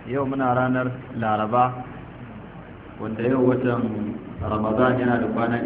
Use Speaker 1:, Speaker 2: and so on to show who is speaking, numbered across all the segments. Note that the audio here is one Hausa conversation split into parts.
Speaker 1: yau muna ranar laraba wanda yau watan ramadan yana da kwana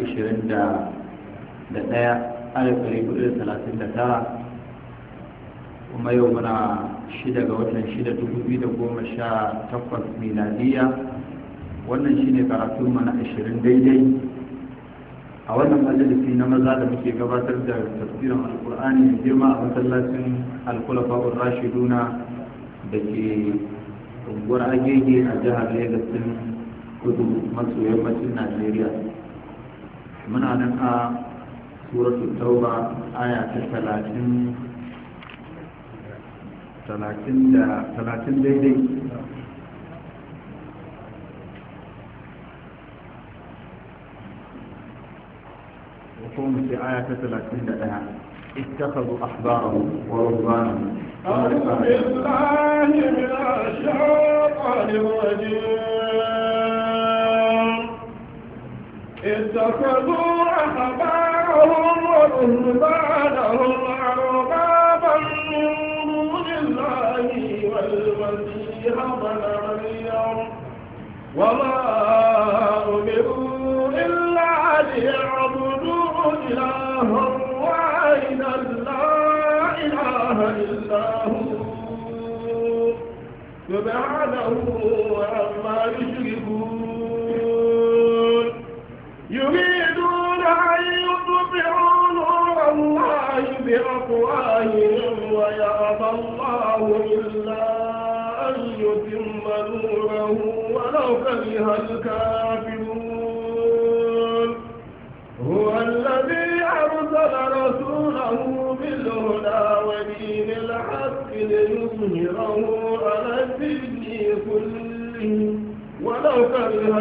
Speaker 1: 21,439 kuma yau muna 6 ga watan 6,2018 miladiya. wannan shine karatun mana 20 daidai a wannan majalisi na maza da muke gabatar da tafsirin alkur'ani mai girma a masallacin alkulafa'ur rashiduna da ke unguwar agege a jihar Legas din kudu maso yammacin Najeriya. muna nan a suratul tauba aya ta 30 daidai. وقوم في آية 31 اتخذوا أحبارهم ورهبانهم
Speaker 2: أعوذ بالله من الشيطان الرجيم اتخذوا أحبارهم ورهبانهم أربابا من دون الله والمسيح ابن مريم وما أمروا إلا ليعبدوا إلها واحدا لا إله إلا هو سبحانه عما يشركون يريدون أن يطفئوا نور الله بأفواههم ويأبى الله إلا أن يتم نوره ولو كره الكافرون هو الذي أرسل رسوله بالهدى ودين الحق ليظهره على الدين كله ولو كره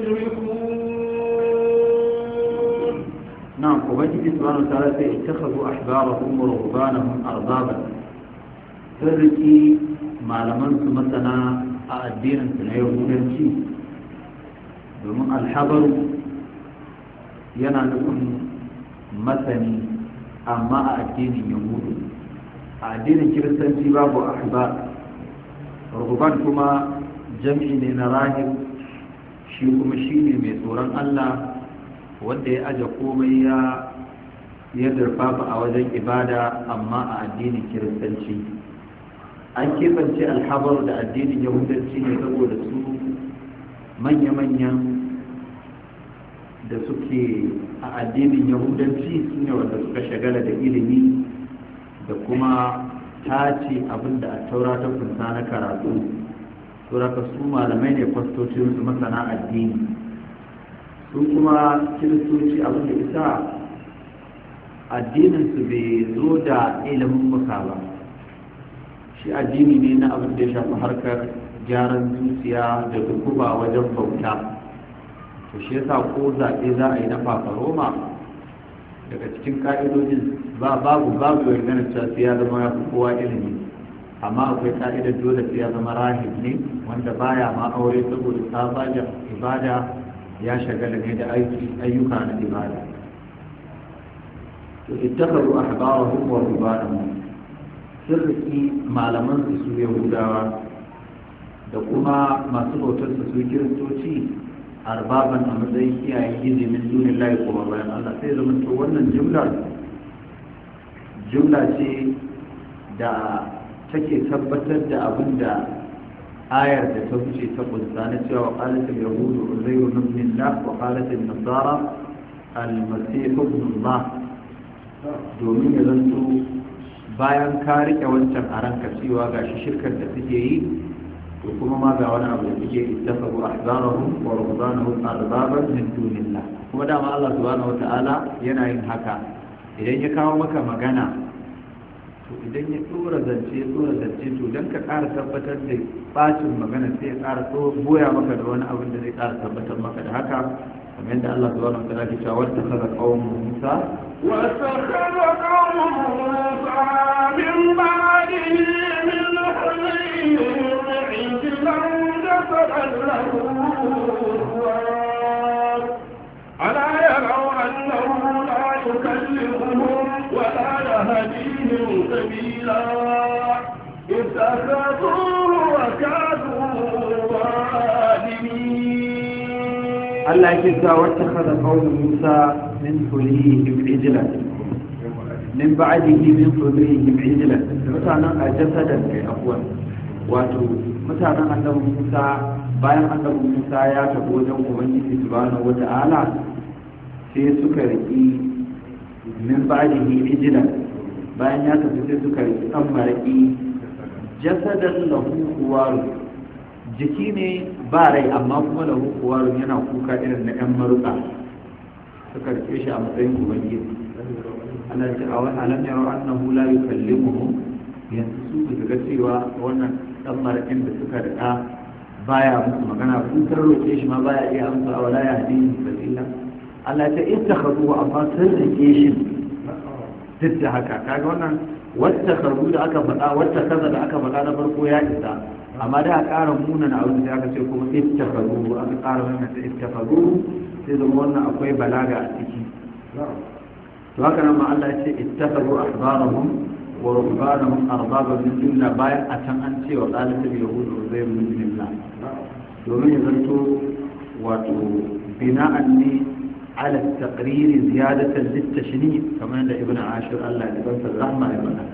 Speaker 2: المشركون.
Speaker 1: نعم. وبجد سبحانه وتعالى اتخذوا أحبارهم ورهبانهم أربابا فرقي malaman su masana a addinin su na yahudanci, domin alhabaru yana nufin masani amma a addinin yahudu. a addinin kiristanci babu ahbar. ruhban kuma jam'i ne na rahib, shi kuma shine mai tsoron Allah wanda ya aje komai ya durfafa a wajen ibada amma a addinin kiristanci. an keɓance alhabar da addinin yahudanci ne saboda su manya-manyan da suke a addinin yahudanci su ne wanda suka shagala da ilimi da kuma tace abin da a taura ta kunsa na karatu. sauraka su malamai ne fastocin su masana addini. su kuma kiristoci abin da isa addinin su bai zo da ilimin muka ba. shi addini ne na abin da ya shafi harkar gyaran zuciya da dukuba wajen bauta. to shi yasa ko zaɓe za a yi na fafaroma daga cikin ka'idojin babu ya gana cewa sai ya zama ya fi kowa ilimi, amma akwai ka'idar dole sai ya zama rahib ne wanda baya ma aure saboda tsabagen ibada ya shagala ne da ayyuka na ibada. to ittakhadhu ahbarahum wa rubbanahum sirriki malaman su yahudawa da kuma masu bautar su kiristoci arbaban a matsayin iyayen gizi min dunin layi kuma bayan Allah. sai zama to wannan jumla ce da take tabbatar da abin da ayar da ta wuce ta kunsa na cewa qalatul yahudu uzayru ibn Allah wa qalatul nasara al-masih ibn Allah, domin ya zanto bayan ka rike wancan a ranka cewa gashi shirkar da suke yi, to kuma ma ga wani abu da suke ittafaru ahzarahum wa rubbanahum arbaban min dunillah. kuma dama Allah subhanahu wata'ala yana yin haka idan ya kawo maka magana, to idan ya tsora zance to dan ka ƙara tabbatar da bacin magana sai ya ƙara boya maka da wani abin da zai ƙara tabbatar maka da haka, kamar yadda Allah subhanahu wata'ala ke cewa wata kaza qaumun Musa
Speaker 2: واتخذ قوم موسى من بعده من حليهم عجلا جسدا له خوار ألا يروا أنه لا يكلمهم ولا يهديهم سبيلا اتخذوه وكادوا
Speaker 1: Allah yake cewa wata kada qawlu Musa min hulihim ijlan min ba'dihi min hulihim ijlan mutanen ajasadan kai afwan wato mutanen annabi Musa bayan annabi Musa ya tafi wajen ubangiji subhanahu wata'ala sai suka riki min ba'dihi ijlan bayan ya tafi sai suka riki dan maraki jasadan lahu kuwaru jiki ne ba rai amma kuma lahu kuwaru yana kuka irin na yan maruka suka rike shi a matsayin ubangiji Allah ya ce a wani alam yaro annahu la yukallimuhum yanzu su ga cewa wannan dan marakin da suka rika baya musu magana kun roke shi ma baya iya amsa wala ya hadini sabila Allah ya ce ittakhadhu amma sun rike shi duk da haka kaga wannan wata karbu da aka faɗa wata kaza da aka faɗa na farko ya isa amma da a ƙara munan abu da aka ce kuma ittakhadhu aka ƙara wannan ta ittakhadhu sai zama wannan akwai balaga a ciki to haka nan ma Allah ya ce ittakhadhu ahbarahum wa rubbanahum arbaban min dunillah bayan a can an ce wa qalatul yahud uzayr min dunillah domin ya zanto wato bina'an ne على التقرير زيادة للتشنيع كما عند ابن عاشر الله يبارك الرحمة يبارك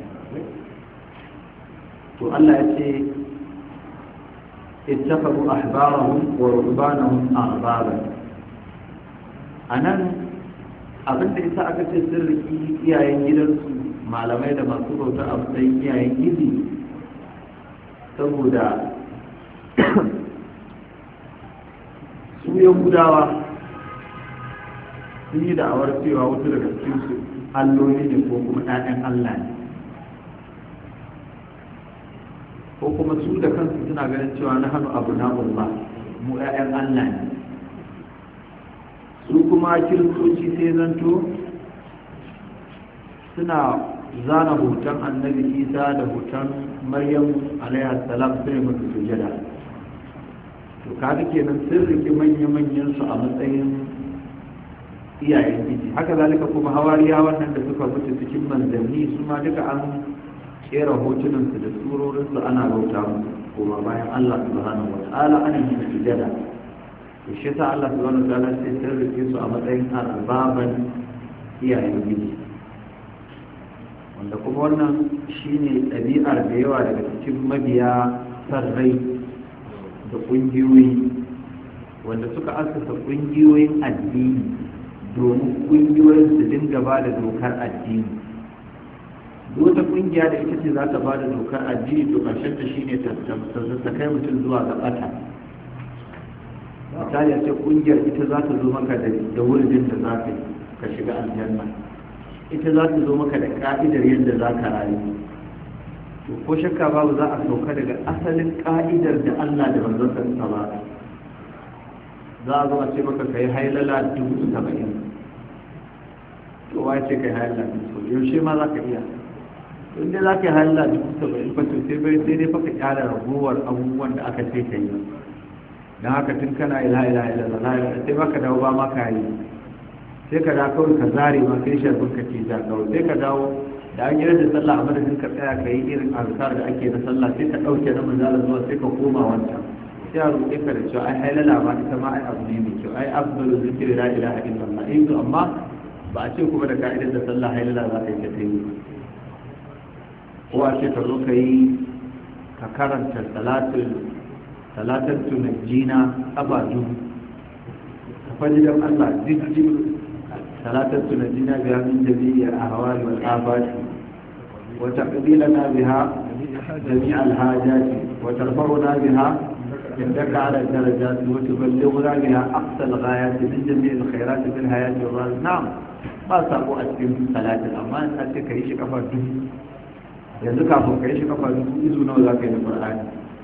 Speaker 1: والله يأتي اتخذوا أحبارهم ورهبانهم أربابا أنا abin da isa aka ce sun riki iyayen gidansu malamai da masu bauta a matsayin iyayen gidi saboda su yahudawa sun yi da'awar cewa wasu daga cikinsu alloli ne ko kuma ɗayan Allah ne ko kuma su da kansu suna ganin cewa na hannu abu na Allah mu ɗayan Allah ne su kuma kiristoci sai zanto suna zana hoton annabi isa da hoton maryam alaihi salam sai musu sujada to kaga kenan sun rike manya-manyan su a matsayin iyayen giji haka zalika kuma hawariya wannan da suka mutu cikin manzanni su ma duka an kera hotunansu da surorinsu ana bauta musu kuma bayan Allah subhanahu wa ta'ala ana yin sujada to shi ta Allah subhanahu wa ta'ala sai sun rike su a matsayin arbaban iyayen giji wanda kuma wannan shine ɗabi'ar da yawa daga cikin mabiya sarrai da ƙungiyoyi wanda suka asasa ƙungiyoyin addini domin ƙungiyoyin su dinga ba da dokar addini wata ƙungiya da ita ce za ta ba da dokar addini to ƙarshen ta shine ta kai mutum zuwa ga ɓata misali a ce ƙungiyar ita za ta zo maka da wurin da za ka shiga aljanna ita za ta zo maka da ƙa'idar yadda za ka rayu to ko shakka babu za a sauka daga asalin ƙa'idar da Allah da manzon sa ba za a zo a ce maka kai hailala 70,000 to wai ce kai hailala 70,000 yaushe ma za ka iya to inda za ka yi hailala 70,000 fa to sai dai fa ka kyara ragowar abubuwan da aka ce ka yi don haka tun kana ila sai ba ka dawo ba ma ka yi sai ka dawo kawai ka zare ma sai sharbin ka ce ja kawai sai ka dawo da an yi da sallah a madadin ka tsaya ka yi irin azkar da ake na sallah sai ka ɗauke na manzala zuwa sai ka koma wancan sai a roƙe ka da cewa ai hailala ma ita ma ai abu ne mai kyau ai afdalu zikri la ilaha illallah to amma ba a ce kuma da ka'idar da sallah hailala za ka yi ta yi ko a ce ka zo ka yi ka karanta salatin tunajjina ƙafa dubu ka faɗi don Allah jijjin salatin tunajjina biya min jami'ar ahwali wal afati wa taqbilana biha jami'a al-hajati wa tarfa'una biha عندك على الدرجات وتبلغنا بها أقصى الغايات من جميع الخيرات في الحياة والرزق نعم ما سابوا أسلم صلاة الأمان أنت كيش كفر دم يذكر أبو كيش كفر دم إذن وذاك القرآن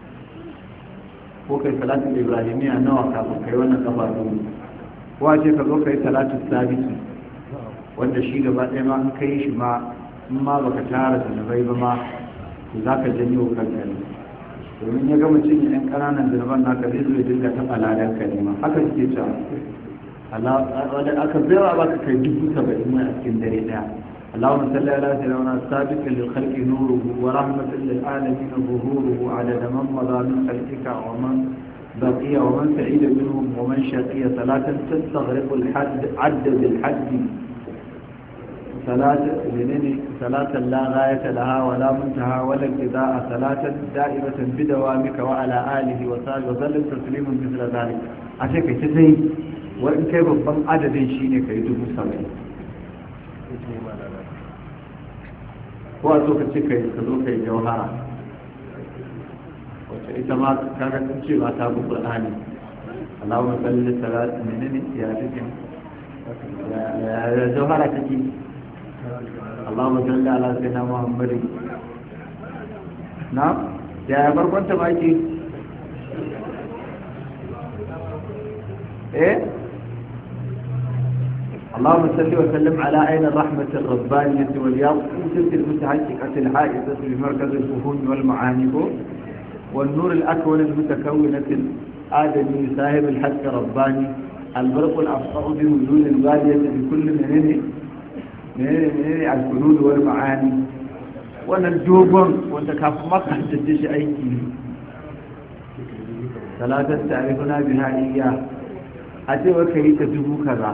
Speaker 1: وكي صلاة الإبراهيمية نوع كفر كي وانا كفر دم واجه كفر كي صلاة الثابت wanda shi gaba ɗaya ma an kai shi ma in ma baka tara zanabai ba ma za ka janyo kanka ne domin ya gama cinye yan ƙananan zunuban naka zai zo ya dinga taɓa ladan ka ne ma haka suke cewa wadda aka zaiwa ba ka kai 70,000 mai a cikin dare ɗaya اللهم صل على سيدنا سابقا للخلق نوره ورحمة للعالمين ظهوره عدد من مضى من خلقك ومن بقية ومن سعيد منهم ومن شقي صلاة تستغرق الحد عد بالحد صلاة لا غاية لها ولا منتهى ولا انقضاء صلاة دائمة بدوامك وعلى آله وصحبه وسلم تسليما مثل ذلك أشياء كتير وإن كيف بم عدد شيء كيدوب سبعين وأتوك تكي كذوك جوهرة ita ma kaga sun ce ba ta buku Qur'ani Allahumma salli salat menene ya take ya jawhara take Allahumma salli ala sayyidina Muhammad na ya farkon ta baki اللهم صل وسلم على عين الرحمة الربانية والياقوتة المتحققة الحائزة بمركز الفهوم والمعاني والنور الأكون المتكونة الآدمي صاحب الحق رباني البرق الأفقع بوجود الغالية بكل من الفنون والمعاني ونالجوبون وانتكاف مقع تدش أيكي ثلاثة تعرفنا بها إياه أتي وكريت دبو كذا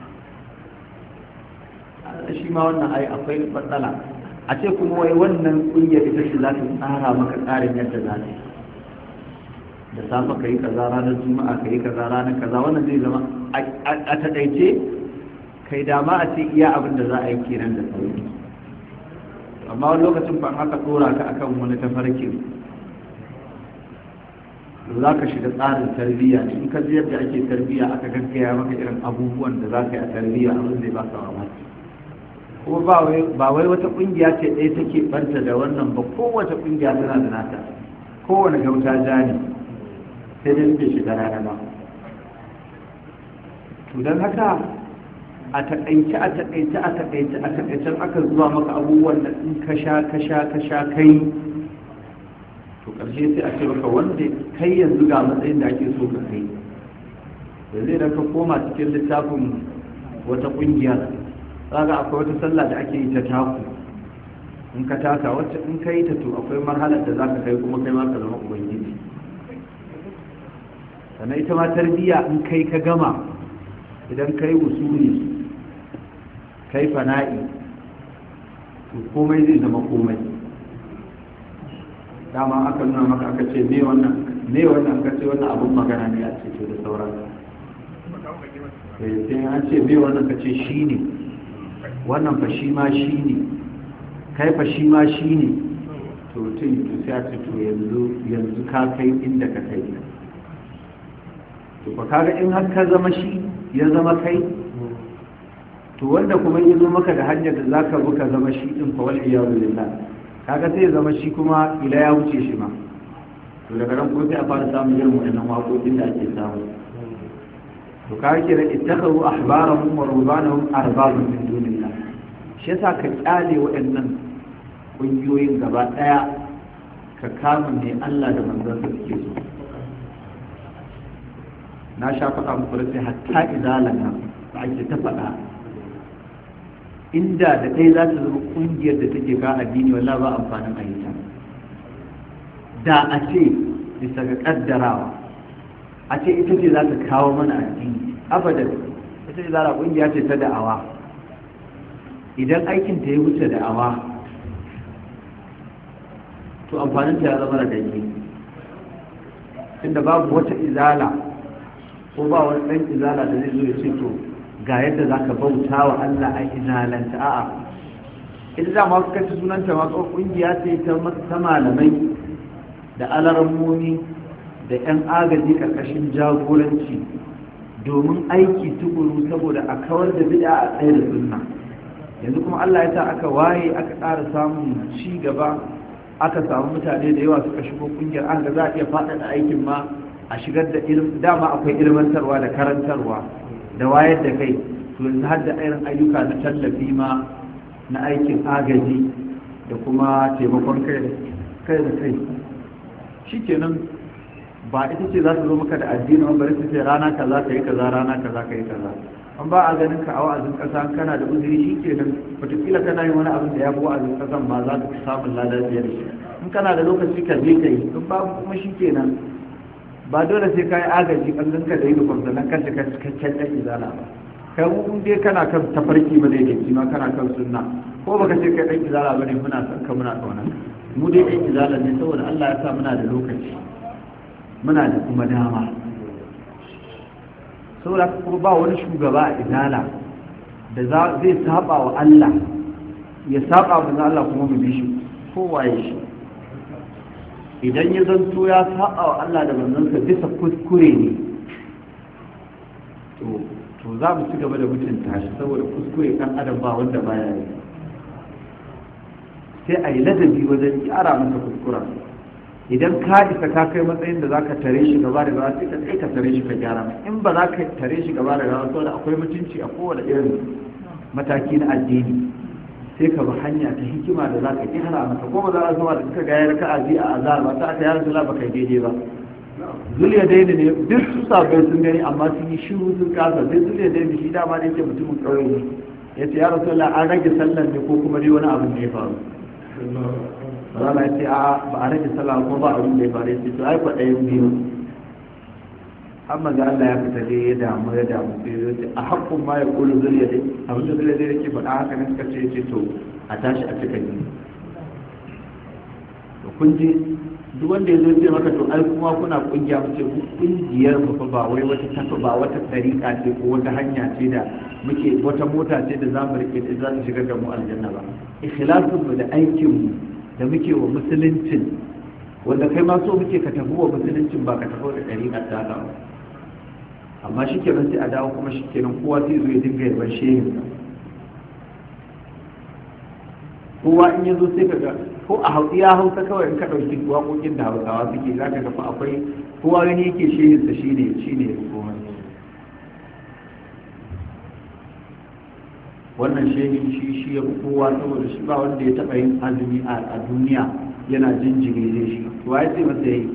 Speaker 1: shi ma wannan ai akwai matsala a ce kuma wai wannan kungiyar ita ce za ta tsara maka tsarin yadda za ta da safa ka yi kaza ranar juma'a ka yi kaza ranar kaza wannan zai zama a taƙaice kai dama a ce iya abin da za a yi kenan da sauki amma wani lokacin ban haka tsora ka akan wani tafarkin za ka shiga tsarin tarbiyya in ka ji yadda ake tarbiyya aka gaggaya maka irin abubuwan da za ka yi a tarbiyya abin zai ba ka mamaki kuma ba wai wata kungiya ce ɗaya take banta da wannan ba kowace kungiya tana da nata kowane gauta ja ne sai dai bai shiga rana ba to don haka a taƙaice aka zuwa maka abubuwan da in ka sha kai to ƙarshe sai a ce maka wanda kai yanzu ga matsayin da ake so ka kai da zai da ka koma cikin littafin wata ƙungiya zaga akwai wata sallah da ake yi ta taku in ka taka wacce in ka yi ta to akwai marhalar da za ka kai kuma kai ma ka zama ubangiji sannan ita ma tarbiyya in kai ka gama idan kai usuli kai fana'i to komai zai zama komai dama aka nuna maka aka ce me wannan ka ce wannan abun magana ne a ce to da sauran sai an ce me wannan ka ce shi ne wannan fa shi ma shi ne kai fa shi ma shi ne to tun to sai a ce to yanzu ka kai inda ka kai to fa kaga in har ka zama shi ya zama kai to wanda kuma ya zo maka da hanyar da zaka bi ka zama shi din fa wal iyadu billah kaga sai ya zama shi kuma ila ya wuce shi ma to daga nan ko sai a fara samun irin wannan waƙoƙin da ake samu to kaga kira ittakhadhu ahbarahum wa rubbanahum arbaban min dunillah shi yasa ka kyale waɗannan ƙungiyoyin gaba ɗaya ka kama ne Allah da manzon sa suke so na sha faɗa muku da sai hatta izalana da ake ta faɗa inda da kai za ta zama ƙungiyar da take ka addini wallahi ba amfanin ayyuka da a ce bisa ga kaddarawa a ce ita ce za ta kawo mana addini abadan ita ce za ta ƙungiya ce ta da'awa idan aikin ta ya wuce da'awa to amfanin ta ya zama da dangi tunda babu wata izala ko ba wani ɗan izala da zai zo ya ce to ga yadda za ka bauta wa Allah a izalanta a'a ita da masu kaci sunanta masu ƙungiya ce ta malamai da alarammomi da 'yan agaji ƙarƙashin jagoranci domin aiki tukuru saboda a kawar da bid'a a tsaye da sunna yanzu kuma Allah ya sa aka waye aka ƙara samun ci gaba aka samu mutane da yawa suka shigo ƙungiyar an ga za a iya faɗaɗa aikin ma a shigar da dama akwai ilmantarwa da karantarwa da wayar da kai to yanzu har da irin ayyuka na tallafi ma na aikin agaji da kuma taimakon kai da kai shikenan ba ita ce za ta zo maka da addini ba bari ta ce rana kaza ka yi kaza rana kaza ka yi kaza an ba a ganin ka a wa'azin kasa kana da uzuri shikenan wataƙila kana yin wani abin da ya fi wa'azin kasan ma za ka fi samun lada fiye da shi in kana da lokaci ka je ka yi in babu kuma shikenan ba dole sai kai agaji kallon ka da yi dukkan sannan kan ka cikakken ɗan izala ba kai mun dai kana kan tafarki ba da yake ma kana kan sunna ko baka ce kai ɗan izala bane muna son ka muna kauna mu dai ɗan izala ne saboda Allah ya sa muna da lokaci muna da kuma dama saboda kuma ba wani shugaba a izala da zai saba wa Allah ya saba wa Allah kuma mu bi shi ko waye shi idan ya zanto ya saba wa Allah da manzansa bisa kuskure ne to za mu ci gaba da mutunta shi saboda kuskure kan adam ba wanda baya yi sai a yi ladabi wajen gyara masa kuskura idan ka isa ka kai matsayin da za ka tare shi gaba da gaba sai ka kai ka tare shi ka gyara in ba za ka tare shi gaba da gaba saboda akwai mutunci a kowane irin mataki na addini sai ka bi hanya ta hikima da za ka gyara masa ko ba za a zama da suka gaya ka aji a azar ba ta aka yara zula ba kai daidai ba zuliya daini ne duk su sabai sun gani amma sun yi shiru sun kasa sai zuliya daini shi dama da yake mutumin ƙauye ne ya ce ya rasu an rage sallan ne ko kuma dai wani abin da ya faru rana ya ce ba a rage sallah ko ba abin da ya faru ya ce to ai kwaɗayin biyu amma ga Allah ya fita dai ya damu sai ya ce a haƙƙun ma ya ƙulu zuliya dai abin da zuliya dai yake faɗa haka ne suka ce to a tashi a cika ne to kun ji duk wanda ya zo ce maka to ai kuma kuna kungiya mu ce kungiyar mu fa ba wai wata tafi ba wata tsarika ce ko wata hanya ce da muke wata mota ce da zamu rike ta za ta shigar da mu aljanna ba ikhlasun mu da aikin mu da muke wa musuluncin wanda kai ma so muke ka tafi wa musuluncin ba ka tafi da tsarika ta ba amma shikenan sai a dawo kuma shikenan kowa sai zo ya dinga yaban shehin kowa in yazo sai kaga ko a ya hausa kawai in ka ɗauki waƙoƙin da hausawa suke za ka gafa akwai kowa gani yake shehinsa shi ne komai wannan shehin shi ya fi kowa saboda shi ba wanda ya taɓa yin azumi a duniya yana jinjiri zai shi kowa ya ce masa yi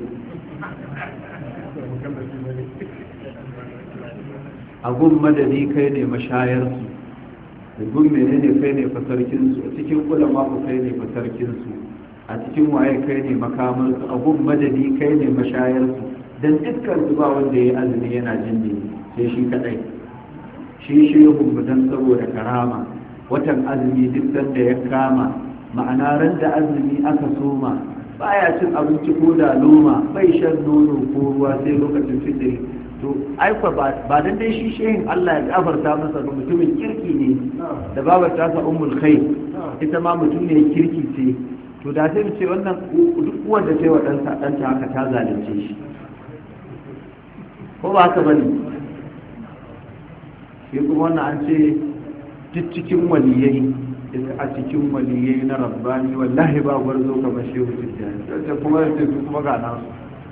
Speaker 1: a gun madadi kai ne mashayarsu da gun menene kai ne fasarkinsu a cikin ulama ku kai ne fasarkinsu a cikin waye kai ne makamarsu a gun madadi kai ne mashayarsu don dukkan su ba wanda ya yi azumi yana jin jini sai shi kadai shi shehun dan saboda karama watan azumi duk sanda ya kama ma'ana ran da azumi aka soma baya cin abinci ko da loma bai shan nono ko ruwa sai lokacin fitiri to aikwa ba dan dai shi shehin Allah ya gafarta masa ba mutumin kirki ne da babar ta sa ummul khair ita ma mutum ne kirki ce to da sai mu ce wannan duk wanda sai wa dan ta haka ta zalunce shi ko ba haka bane shi kuma wannan an ce duk cikin waliyai a cikin waliyai na rabbani wallahi ba gwarzo kamar shehu tijjani sai kuma sai kuma ga nasu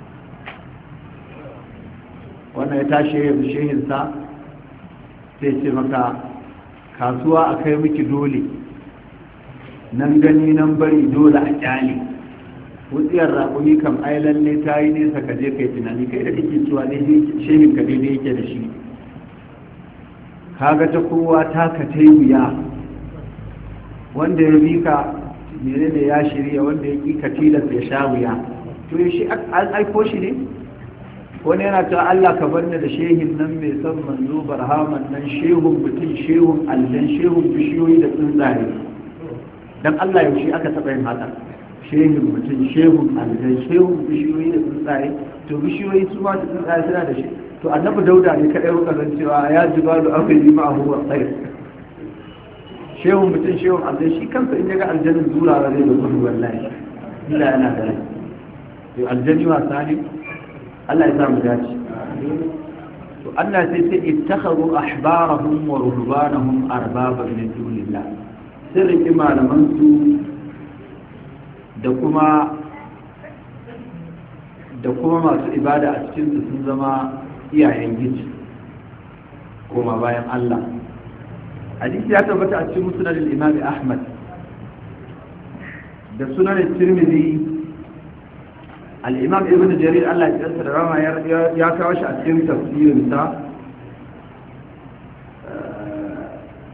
Speaker 1: wannan ya tashi shehinsa sai ce maka kasuwa a kai miki dole nan gani nan bari dole a kyale wutsiyar raƙumi kam ai lalle ta yi nesa ka je kai tunani kai da kake cewa ne shehin ka daidai yake da shi kaga ta kowa ta ka ta wuya wanda ya bi ka menene ya shirya wanda ya ƙi ka tilasta ya sha wuya to shi an aiko shi ne wani yana ta Allah ka bar ni da shehin nan mai son manzo barhaman nan shehun mutum shehun aljan shehun bishiyoyi da tsuntsaye dan Allah yaushe aka taɓa yin haka shehin mutum shehun aljan shehun bishiyoyi da tsuntsaye to bishiyoyi su ma da tsuntsaye suna da shi to annabi dauda ne kadai ruka zan cewa ya jibalu akhri ma'ahu wa sayr shehun mutum shehun aljan shi kansa in yaga aljanin zurawa zai da gudu wallahi illa yana da rai to aljani wasa ne Allah ya samu dace to Allah sai sai ittakhadhu ahbarahum wa ruhbanahum arbaba min dunillah sirri malaman su da kuma masu ibada a cikin su sun zama iyayen giji kuma bayan Allah hadisi ya tabbata a cikin musnad al-Imam Ahmad da sunan Tirmidhi الإمام ابن جرير الله يتأثر رما يا كواش أتكلم تفسير تا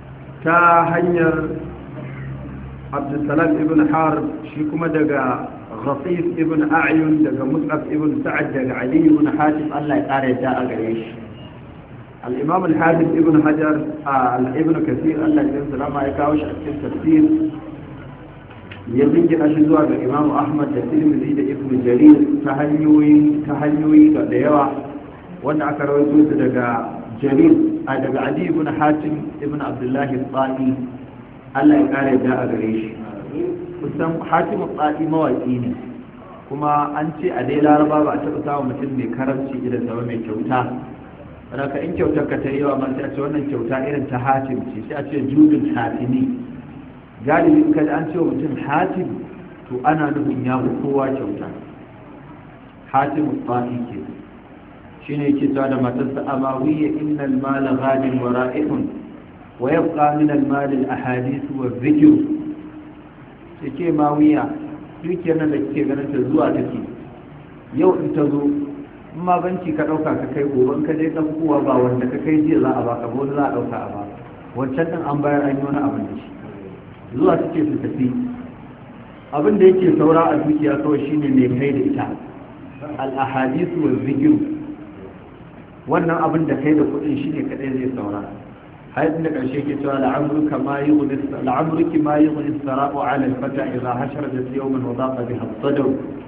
Speaker 1: هنير عبد السلام ابن حارب شيكما دقا Ghafif ibn A'yun daga Mus'ab ibn Sa'ad daga Ali ibn Hatim Allah ya kare ta a gare shi al-Imam al-Hafiz ibn Hajar ibn Kathir Allah ya sallama ya kawo shi a cikin tafsir ya jingina shi zuwa ga Imam Ahmad da Tirmidhi da Ibn Jarir ta hanyoyi da yawa wanda aka rawaito su daga Jarir daga Ali ibn Hatim ibn Abdullah al-Ta'i Allah ya kare ta a gare shi kusan Hatim al-Ta'i mawaki ne kuma an ce a dai Laraba ba a taɓa samun mutum mai karamci irin sa mai kyauta raka in kyautar ka ta yawa man sai a ce wannan kyauta irin ta Hatim ce sai a ce judul hatimi galibi in kada an ce wa mutum Hatim to ana nufin ya fi kowa kyauta Hatim al-Ta'i ke shine yake cewa da matarsa amawiyya innal mala ghadin wa ra'ihun wa yabqa min al-mal al-ahadith wa dhikr yake mawiya dukiyar nan da kike ganin ta zuwa take yau in ta zo in ma banki ka dauka ka kai gobe in ka je ɗaukowa ba wanda ka kai jiya za a baka ba wanda za a dauka a baka wancan din an bayar an yi wani abin da shi zuwa take su tafi abin da yake saura a dukiya kawai shine mai kai da ita al-ahadith wa dhikr wannan abin da kai da kudin shine kadai zai saura haidin da karshe ke cewa la'amruki ma yughni as-sara'u 'ala al-fata idha hasharat yawman wa daqa biha as-sadr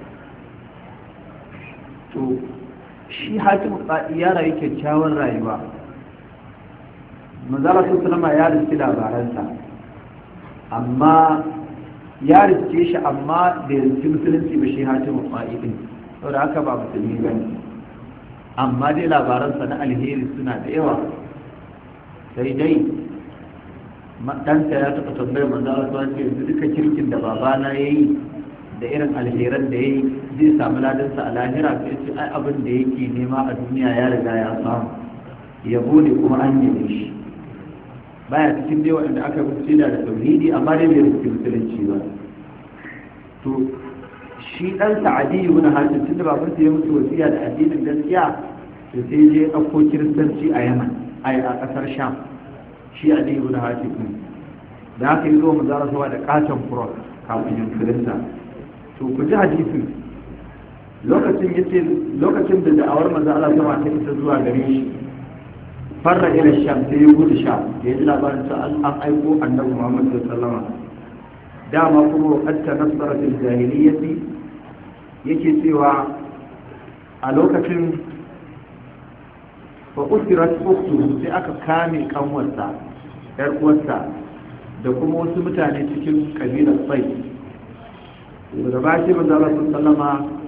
Speaker 1: to shi Hatim ya rayu kyakkyawar rayuwa manzala sallama ya riski labaransa amma ya riske shi amma da riski musulunci ba shi Hatim al-Qa'idin saboda haka ba musulmi bane amma dai labaransa na alheri suna da yawa sai dai ɗansa ya taɓa tambayar manzara su ce yanzu duka kirkin da babana ya yi da irin alheran da ya yi zai samu ladansa a lahira sai ce ai abin da yake nema a duniya ya riga ya samu yabo ne kuma an yi shi baya cikin dai waɗanda aka rubuce da tauhidi amma dai bai rubuce musulunci ba to shi ɗansa Adiyu ibn Hatim tunda babansa ya mutu wasiya da addinin gaskiya to sai je ɗauko kiristanci a Yaman a ƙasar Sham shi Adiyu ibn Hatim da haka yi zo mu zara zuwa da katon kuros kafin yin kirista to ku ji hadisin lokacin da da'awar manzo Allah sama ta isa zuwa gare shi farra ila Sham sai ya gudu Sham ya ji labarin cewa an aiko annabi Muhammad sallallahu alaihi wasallam dama kuma hatta nasara fil jahiliyyati yake cewa a lokacin fa usirat ukhtu sai aka kame kanwarsa yar uwarsa da kuma wasu mutane cikin kabilar Sai da ba shi manzo Allah sallama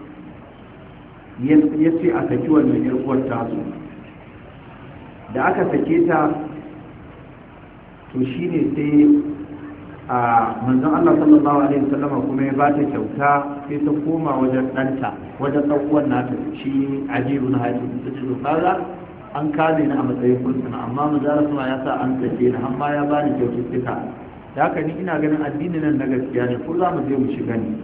Speaker 1: yace a saki wannan yar uwar ta su da aka sake ta to shine sai a manzon Allah sallallahu alaihi wasallam kuma ya ba ta kyauta sai ta koma wajen ɗanta wajen ɗaukuwan nata shi Ajibu na Hatim ta ce kaga an kame ni a matsayin kursuna amma manzara suna ya sa an sake ni amma ya bani kyaututtuka da haka ni ina ganin addini nan na gaskiya ne ko za mu je mu shiga ne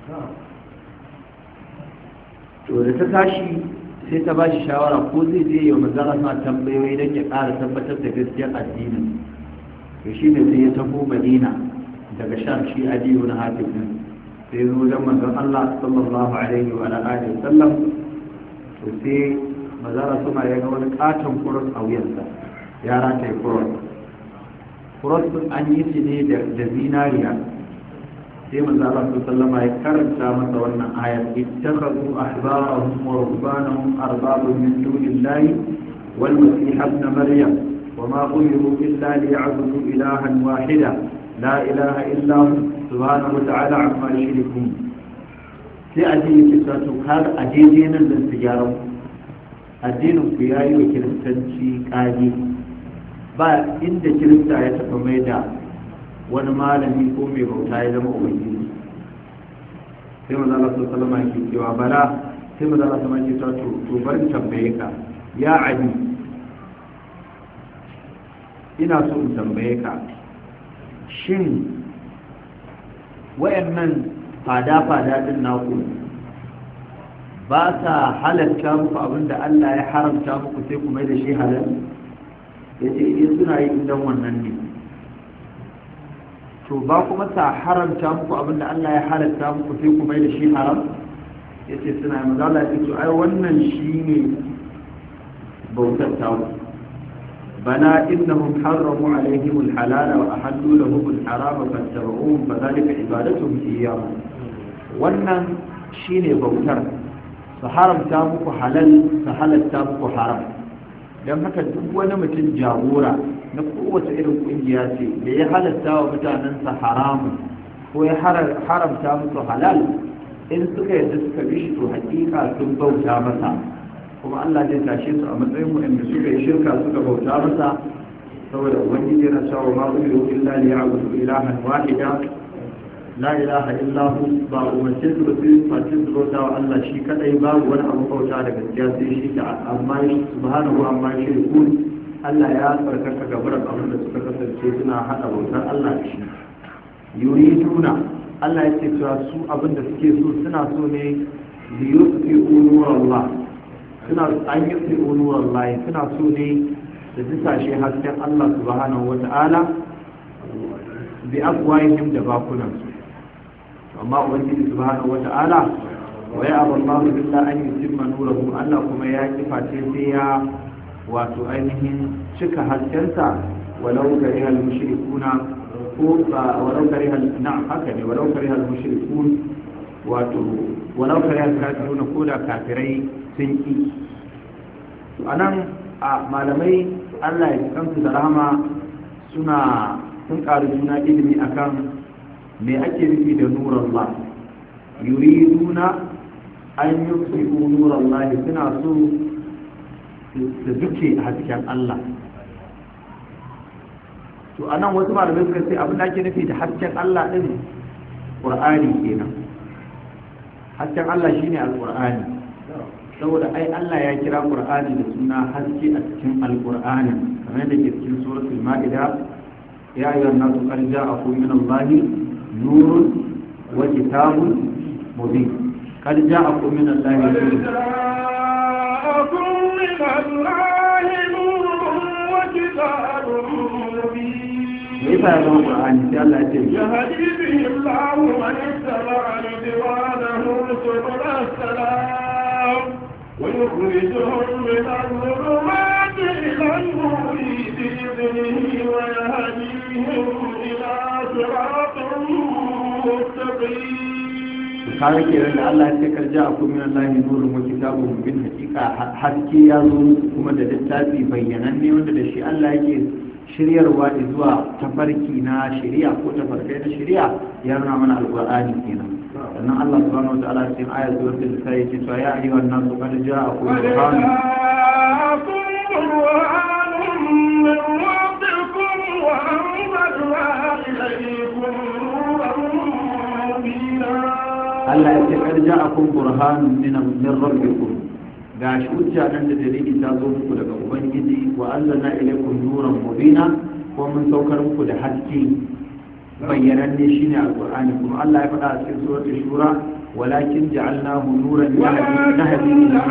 Speaker 1: to da ta tashi sai ta ba shi shawara ko zai je yau manzara suna tambayoyi don ya ƙara tabbatar da gaskiyar addinin to shi ne sai ya taho Madina daga Sham shi Adiyu na Hatim din sai zo wajen manzon Allah sallallahu alaihi wa alihi sallam to sai mazara suna ya ga wani katon kuros a wuyansa ya rataye kuros din an yi shi ne da zinariya sai mazara su sallama ya karanta masa wannan ayar ittakhadhu ahbarahum wa rubbanahum arbabun min dunillahi wal masih ibn maryam وما أمروا إلا ليعبدوا إلها واحدا لا إله إلا هو سبحانه وتعالى عما يشركون sai addini ke to har a daidai nan da sigaran addinin ku yayi wa kiristanci kage ba inda kirista ya taɓa mai da wani malami ko mai bauta ya zama ubangiji sai maza Allah sallallahu alaihi wasallam yake cewa bala sai maza Allah sallallahu alaihi wasallam yake to bari tambaye ka ya ali ina so in tambaye ka shin wayannan fada din naku ba sa halatta muku abinda Allah ya haramta muku sai ku mai da shi halal yace idan suna yi idan wannan ne to ba kuma sa haramta muku abinda Allah ya halatta muku sai ku mai da shi haram yace suna manzo Allah ya ce ai wannan shine bautar tawo bana innahum harramu alaihim alhalala wa ahallu lahum alharama fattabu'uhum fadhalika ibadatuhum iyyahu wannan shine bautar su haramta muku halal su halatta muku haram don haka duk wani mutum jagora na kowace irin kungiya ce da ya halatta wa mutanensa haramun ko ya haramta musu halal in suka yadda suka bi shi to hakika sun bauta masa kuma Allah zai tashe su a matsayin waɗanda suka yi shirka suka bauta masa saboda ubangiji yana cewa ma umiru illa liya'budu ilahan wahida la ilaha illahu ba umarce su su fatin su bauta wa Allah shi kadai babu wani abu bauta da gaskiya sai shi ta amma shi subhanahu amma shirkun Allah ya tsarkaka gabaran abin da suka kasance suna hada bautar Allah da shi yuriduna Allah ya ce cewa su abin da suke so suna so ne liyusfi'u nurallah suna an yusfi'u nurallah suna so ne da disashe hasken Allah subhanahu wata'ala bi afwahihim da bakunansu amma ubangiji subhanahu wata'ala wa ya aballahu illa an yutimma nurahu Allah kuma ya kiface sai ya wato ainihin cika haskensa walau kariha al-mushrikuna ko walau kariha na'am haka ne walau kariha al-mushrikun wato walau kariha al-kafiruna ko da kafirai sun ki anan a malamai Allah ya kansu da rahama sun ƙaru juna ilimi akan me ake nufi da nuran Allah yuriduna an yusfi'u nuran Allah suna so su duke hasken Allah to anan wasu malamai suka ce abin da ake nufi da hasken Allah din Qur'ani kenan hasken Allah shine al-Qur'ani saboda ai Allah ya kira Qur'ani da suna haske a cikin al-Qur'ani kamar yadda ke cikin suratul Ma'ida ya ayyuhan nasu qad ja'akum min Allahi نور وكتاب مبين قد جاءكم من الله نور
Speaker 2: وكتاب مبين
Speaker 1: كيف يقرأ القرآن إن الله
Speaker 2: يهدي به الله من اتبع رضوانه سبل السلام ويخرجهم من الظلمات إلى النور بإذنه ويهديهم إلى صراط مستقيم.
Speaker 1: kawai kenan da Allah ya karja a kuma Allah ya nuru mu kitabun bin hakika haske ya zo kuma da littafi bayyananne wanda da shi Allah yake shiryarwa zuwa tafarki na shari'a ko tafarkai na shari'a ya nuna mana alqur'ani kenan sannan Allah subhanahu wa ta'ala cikin ayat suratul nisa yake cewa ya ayyuhan nasu qad ja'akum burhanun
Speaker 2: min rabbikum wa anzalna ilaykum nuran mubina.
Speaker 1: Allah ya ce qad ja'akum burhanun min rabbikum ga shi hujja nan da dalili ta zo muku daga ubangiji wa anzalna ilaykum nuran mubina ko mun saukar muku da haske bayyananne shine alqur'ani kuma Allah ya faɗa a cikin suratul shura walakin ja'alnahu nuran nahdi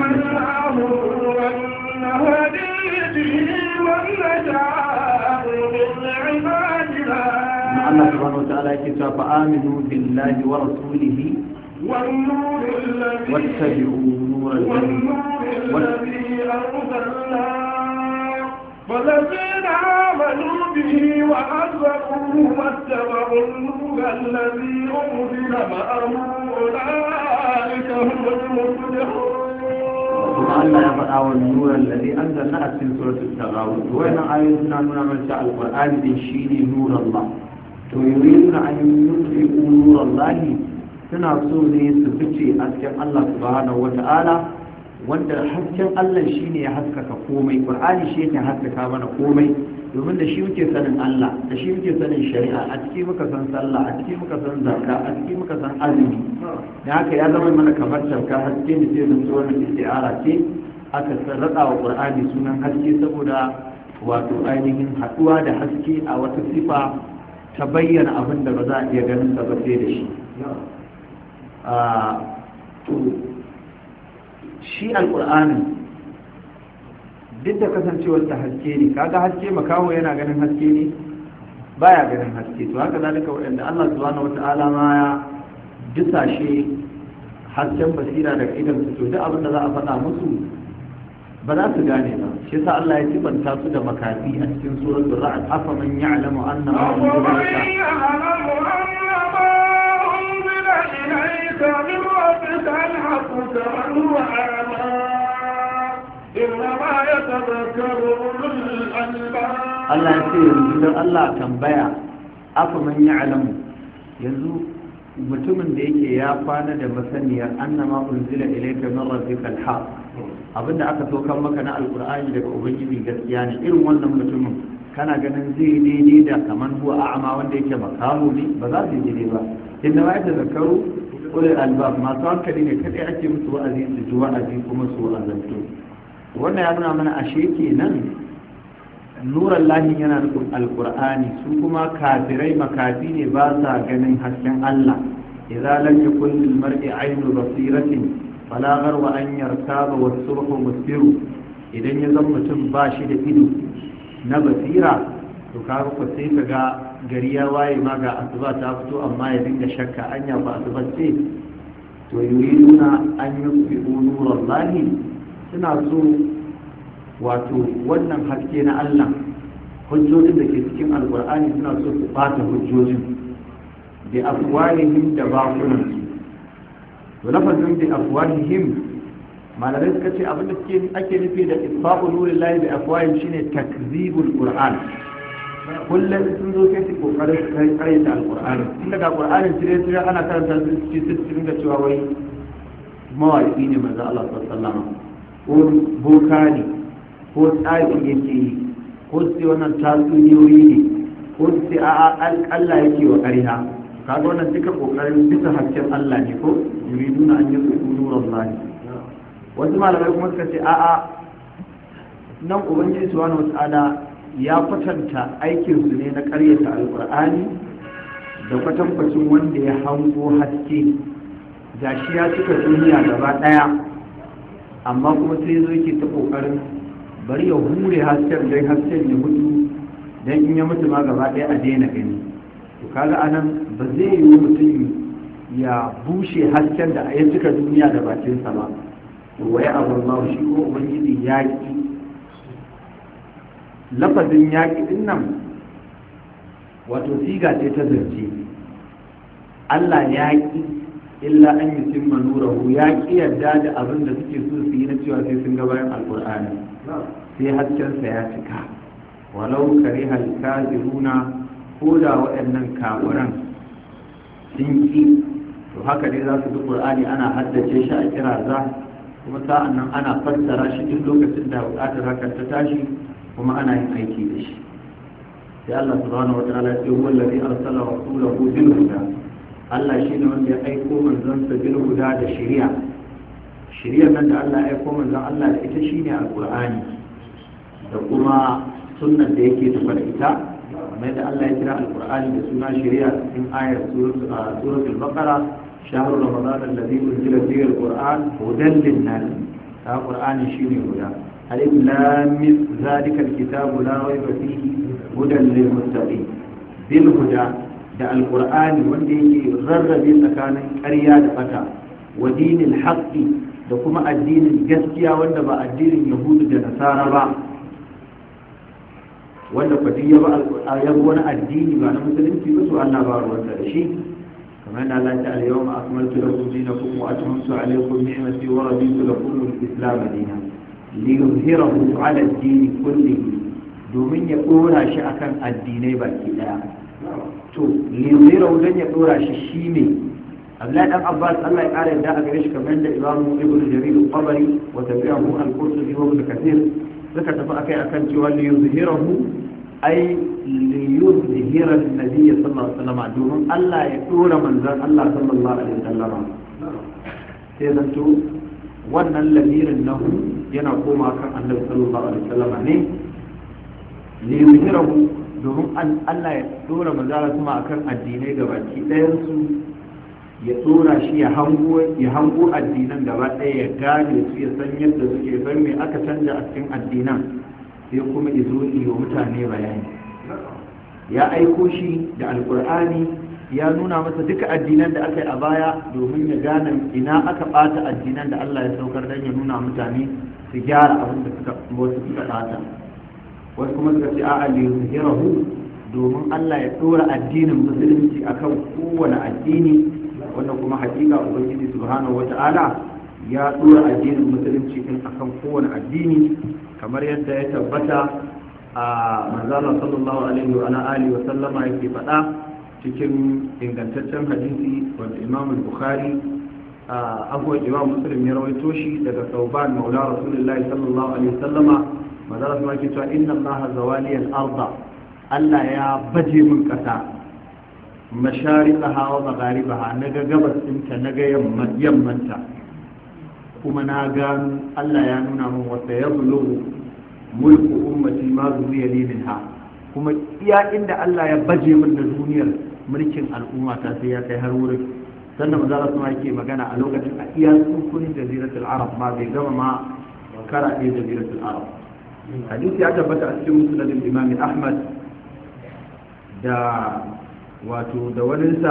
Speaker 1: Allah subhanahu wa ta'ala yake cewa fa aminu billahi wa rasulihi واتبعوا نور
Speaker 2: الذي أرسلنا والذين آمنوا به وعزروه واتبعوا النور الذي أنزل معه أولئك هم المفلحون.
Speaker 1: الله يفعل النور الذي أنزلنا في سورة التغابن وين آياتنا من شاء القرآن بشير نور الله ويريدون أن يطفئوا نور الله suna so ne su fice hasken Allah subhanahu wata'ala wanda hasken Allah shine ya haskaka komai Qur'ani shi yake haskaka mana komai domin da shi muke sanin Allah da shi muke sanin shari'a a cikin muka san sallah a cikin muka san zakka a cikin muka san azumi da haka ya zama mana kamar tarka haske ne sai zan zo wannan isti'ara ce aka sarrafa wa Qur'ani sunan haske saboda wato ainihin haduwa da haske a wata sifa ta bayyana abin da ba za a iya ganin sa ba sai da shi to shi alƙur'anin duk da kasancewar ta haske ne kaga haske makaho yana ganin haske ne baya ganin haske. To haka zalika waɗanda Allah subhanahu wata'ala ma ya dusashe hasken basira daga idan su, to duk abin da za a faɗa musu ba za su gane ba. shi yasa Allah ya sifanta su da makafi a cikin suratul ra'd, afa man ya'lamu anna ma unzila ilayka min rabbika al-haqqu kaman huwa a'ma innama yatadhakkaru ulul albab. Allah ya ce yanzu Allah tambaya, afa man ya'lamu, yanzu mutumin da yake ya kwana da masaniyar annama unzila ilayka min rabbika al-haqq, abinda aka saukar maka na alkur'ani daga ubangiji gaskiya ne, irin wannan mutumin kana ganin zai daidai da kaman huwa a'ma wanda yake makamu ne? ba za su daidai ba. inda ma yadda zakaru ulul albab, masu hankali ne kadai ake musu wa'azi su ji wa'azi kuma su wa'azantu. wannan ya nuna mana ashe kenan nuran lahi yana nufin alkur'ani, su kuma kafirai makafi ne, ba sa ganin hasken Allah. idza lam yakun lil mar'i aynu basiratin fala garwa an yarkaba was-subhu musbiru, idan ya zama mutum ba shi da ido na basira, to kaga ko sai kaga gari ya waye ma ga asuba ta fito amma ya dinga shakka anya ba asuba ce. to yuriduna an yusbihu nurallahi, suna so wato wannan haske na Allah, hujjojin da ke cikin alqur'ani suna so su bata hujjojin bi afwahihim da bakunansu. to lafazin bi afwahihim, malamai suka ce abinda ake nufi da isbaqu nurillahi bi afwahihim shine takzibul qur'an. kullum sun zo sai su kokarin su kai da alqur'ani, tun daga qur'anin tire ana karanta su cikin da cewa wai mawaki ne manzo Allah sallallahu alaihi wasallam, ko boka ne, ko tsafi yake yi, ko sai wannan tatsuniyoyi ne, ko sai Allah yake wa ƙarya. kaga wannan duka kokarin bisa hasken Allah ne ko yuriduna an yusbihu nurallahi. wasu malamai kuma suka ce a'a, nan ubangiji subhanahu wata'ala ya kwatanta aikin su ne na ƙaryata alqur'ani da kwatankwacin wanda ya hango haske gashi ya cika duniya gaba daya, amma kuma sai zo yake ta kokarin bari ya hure hasken dai hasken ya mutu, dan in ya mutu ma gaba daya a daina gani. to kaga anan ba zai yi mutum ya bushe hasken da ya cika duniya da bakinsa ba. to waya abu shi ko ubangiji yaƙi, lafazin yaƙi din nan wato siga ce ta zance. Allah yaƙi illa an yi cimma nurahu, yaƙi yarda da abin da suke so su yi na cewa sai sun ga bayan alƙur'ani, sai haskensa ya cika. walau karihal kafiruna, ko da waɗannan kafiran sun ki, to haka dai za su bi qur'ani ana haddace shi a kiraza, kuma sa'an nan ana fassara shi duk lokacin da buƙatar hakan ta tashi, kuma ana yin aiki da shi. sai Allah subhanahu wataala ya ce huwa allazi arsala rasulahu bil huda, Allah shine wanda ya aiko manzon sa bil huda da shari'a. shari'ar nan da Allah ya aiko manzon Allah da ita shine alqur'ani da kuma sunnar da yake tafa da ita, kamar da Allah ya kira alqur'ani da suna shari'a cikin ayar suratul baqara, shahru ramadan alladhi unzila fihi alqur'an hudan lin-nas. ta qur'ani shine huda. alif lam mim zalika alkitabu la rayba fihi hudan lil-muttaqin. bil huda da alqur'ani wanda yake rarrabe tsakanin ƙarya da fata, wa dinil haqqi da kuma addinin gaskiya wanda ba addinin yahudu da nasara ba, wanda kwadi ya ba wani addini ba na musulunci ba, su Allah ba ruwanta da shi. kamar yadda Allah ta al-yawma akmaltu lakum dinakum wa atmamtu alaykum ni'mati wa raditu lakum al-islam dinan li yuzhirahu 'ala ad-din kullihi, domin ya dora shi akan addinai baki daya. to li yuzhirahu dan ya dora shi shine Abdullahi dan Abbas Allah ya kare da a gare shi, kamar da Imam Ibn Jarir al-Tabari wa tabi'ahu al-Qurtubi wa Ibn Kathir suka tafi akai akan cewa li yuzhirahu ay li yuzhira an-nabiy sallallahu alaihi wasallam, domin Allah ya dora manzon Allah sallallahu alaihi wasallam. sai zanto wannan lamirin nahu yana koma kan Annabi sallallahu alaihi wasallam ne, li yuzhirahu domin Allah ya dora manzon Allah kuma akan addinai gabaki ɗayan su, ya tsora shi ya hango addinan gaba ɗaya, ya gane su, ya san yadda suke, san me aka canja a cikin addinan, sai kuma izo wa mutane bayani. ya aiko shi da alkur'ani ya nuna masa duka addinan da aka yi a baya domin ya gane ina aka ɓata addinan da Allah ya saukar don ya nuna mutane su gyara abin da wasu suka ɓata. Wasu kuma suka ce a'a li yuzhirahu domin Allah ya ɗora addinin musulunci akan kowane addini, wanda kuma hakika ubangiji subhanahu wata'ala ya ɗora addinin musulunci din akan kowane addini, kamar yadda ya tabbata a manzala sallallahu alaihi wa alihi wa sallama yake faɗa cikin ingantaccen hadisi wanda Imam Bukhari abuwa Imam Muslim ya rawaito shi daga Sauban maula Rasulullahi sallallahu alaihi wa sallama manzala sallallahu alaihi wa cewa inna Allah zawali al-arda, Allah ya baje min kasa mashariqaha wa magharibaha, naga gabas ɗinta naga yammanta, kuma na gano Allah ya nuna min wata yablu mulku ummati ma zuriya li minha, kuma iya inda Allah ya baje min da duniyar mulkin al'umma ta sai ya kai har wurin. sannan maza Allah kuma yake magana a lokacin a iya tsukunin jaziratul arab ma bai gama ma kara ɗaya jaziratul arab. Hadisi ya tabbata a cikin musnadin Imam Ahmad da wato da waninsa,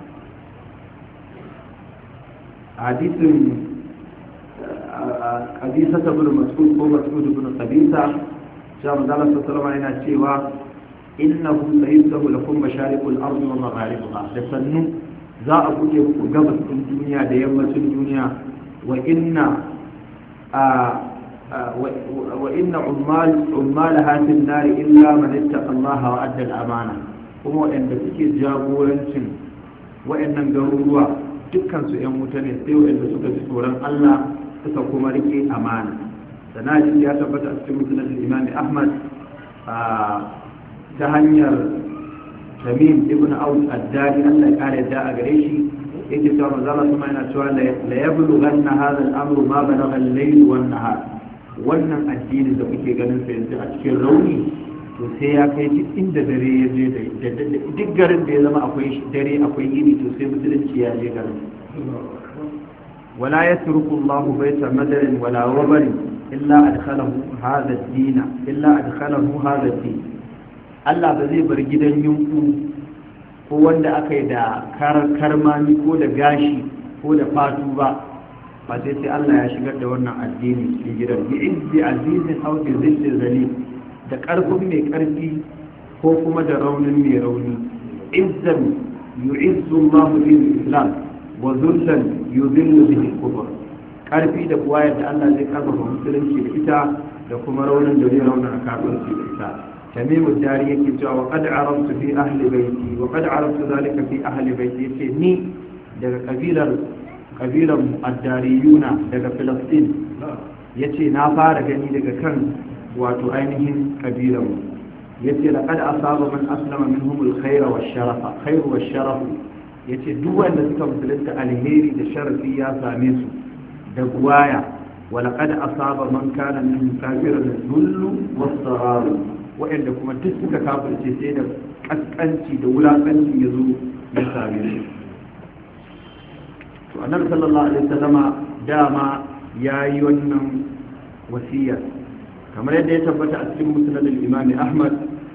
Speaker 1: hadisin Qabisa ibn Mas'ud ko Mas'ud ibn Qabisa, cewa manzo Allah sallallahu alaihi yana cewa innahu sayyidu lakum mashariqul ardi wa magharibuha, da sannu za a buɗe ku gabas ɗin duniya da yammacin duniya, wa inna ummal hatin nari illa man ittaqa Allah wa adda al-amana, kuma waɗanda suke jagorancin waɗannan garuruwa dukkan su ƴan wuta ne sai waɗanda suka ji tsoron Allah suka kuma rike amana. Sanadi ya tabbata a cikin musnad Imam Ahmad ta hanyar Tamim ibn Aus ad-Dari, Allah ya kare da a gare shi, yake cewa manzo Allah kuma yana cewa la yablughanna hadha al-amru ma balagha al-layl wan nahar. Wannan addinin da kuke ganin sa yanzu a cikin rauni, to sai ya kai duk inda dare ya je da duk garin da ya zama akwai dare akwai yini, to sai musulunci ya je garin. ولا يترك الله بيت مدر ولا وبر إلا أدخله هذا الدين Allah ba zai bar gidan yunku ko wanda aka yi da karmami ko da gashi ko da fatu ba sai Allah ya shigar da wannan addini cikin gidan bi izzi azizin aw bi zilli zalim, da karfin mai karfi ko kuma da raunin mai rauni. Izzan yu'izzu Allah bil Islam wa zullan yudhillu bihi al-kufr, karfi da kuwa yadda Allah zai karfafa musulunci da ita, da kuma raunin da zai raunana kafirci da ita. تميم الداري يكتب وقد عرفت في أهل بيتي وقد عرفت ذلك في أهل بيتي يتني دقى قبيلة الداريون دقى فلسطين يتي نافار جني دقى كان وتؤينهم قبيلة يتي لقد أصاب من أسلم منهم الخير والشرف يتي دول لسكا مثلت الهيري دشرفي يا ساميسو دقوايا ولقد أصاب من كان منهم كافرا الذل والصغار، waɗanda kuma duk suka kafirce sai da ƙasƙanci da wulaƙanci ya zo ya same shi. To annabi sallallahu alaihi wasallama dama ya yi wannan wasiya kamar yadda ya tabbata a cikin musnad al-Imam Ahmad,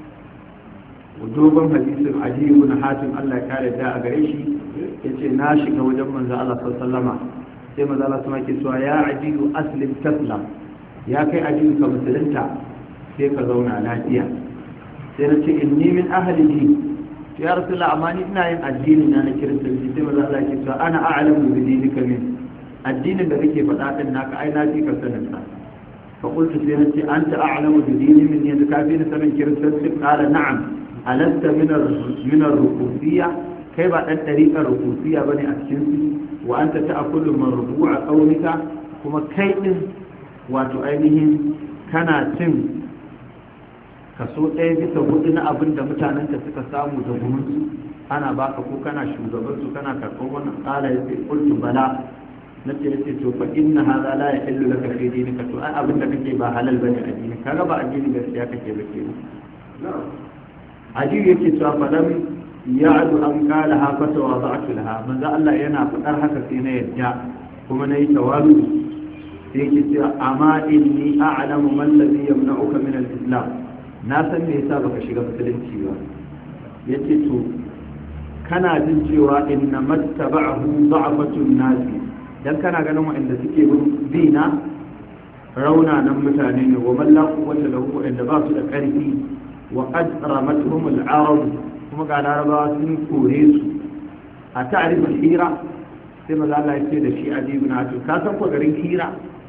Speaker 1: dogon hadisin Adi ibn Hatim Allah ya kare da a gare shi, yace na shiga wajen manzo Allah sallallahu alaihi wasallama, sai manzo Allah sama ke cewa ya Adi aslim taslam, ya kai Adi ka musulunta sai ka zauna lafiya. Sai na ce inni min ahli din, ya rasulullah amma ni ina yin addini na kiristanci. Sai maza Allah ke cewa ana a'lamu bi dinika min, addinin da kake faɗa din naka ai na fi ka sanin sa. fa qultu sai na ce anta a'lamu bi dini min, yanzu ka fi ni sanin kiristanci? Qala na'am, alasta min ar-rukubiyya, kai ba dan dariƙar rukubiyya bane a cikin su, wa anta ta'kulu min rubu'a qawmika, kuma kai din wato ainihin kana cin kaso 1/4 na abin da mutanenka suka samu da gumunsu, ana baka ko kana shugabansu kana karɓar wannan. Ƙala ya ce ƙultu bala, na ce yace to fa inna hadha la yahillu laka fi dinika, to ai abin da kake ba halal bane a dini, kaga ba addini gaskiya kake ba kenan. Ajiyu yake cewa fa lam ya'du an qala ha fa tawada'tu laha, manzo Allah yana faɗar haka sai na yadda kuma nayi tawalu. Sai yake cewa amma inni a'lamu man ladhi yamna'uka min al-islam, na san me yasa baka shiga musulunci ba. yace to kana jin cewa inna mattaba'ahu da'afatun nasi dan kana ganin wanda suke bi na raunanan mutane ne wa man la quwwata lahu inda ba su da karfi wa qad ramatuhum al-arab kuma ga larabawa sun kore su a ta'rifu hira sai maza Allah ya ce da shi Ali ibn Hatim ka san ko garin hira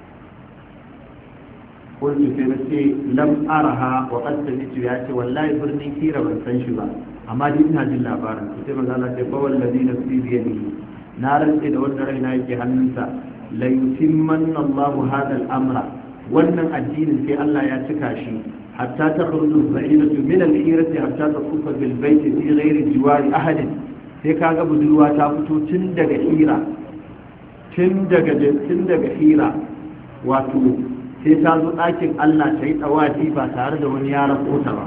Speaker 1: kuntu sai na ce lam araha wa qad sami'tu ya ce wallahi birnin hira ban san shi ba amma dai ina jin labarin sai maza Allah ya ce fa wallazi nafsi bi yadihi na rantse da wanda raina yake hannunsa la yutimmanna Allahu hadha al-amra wannan addinin sai Allah ya cika shi hatta takhruju az-za'ilatu min al-hirati hatta tasufa bil bayti fi ghairi jiwari ahadin sai kaga budurwa ta fito tun daga hira wato sai ta zo ɗakin Allah ta yi tsawafi ba tare da wani yaran kota ba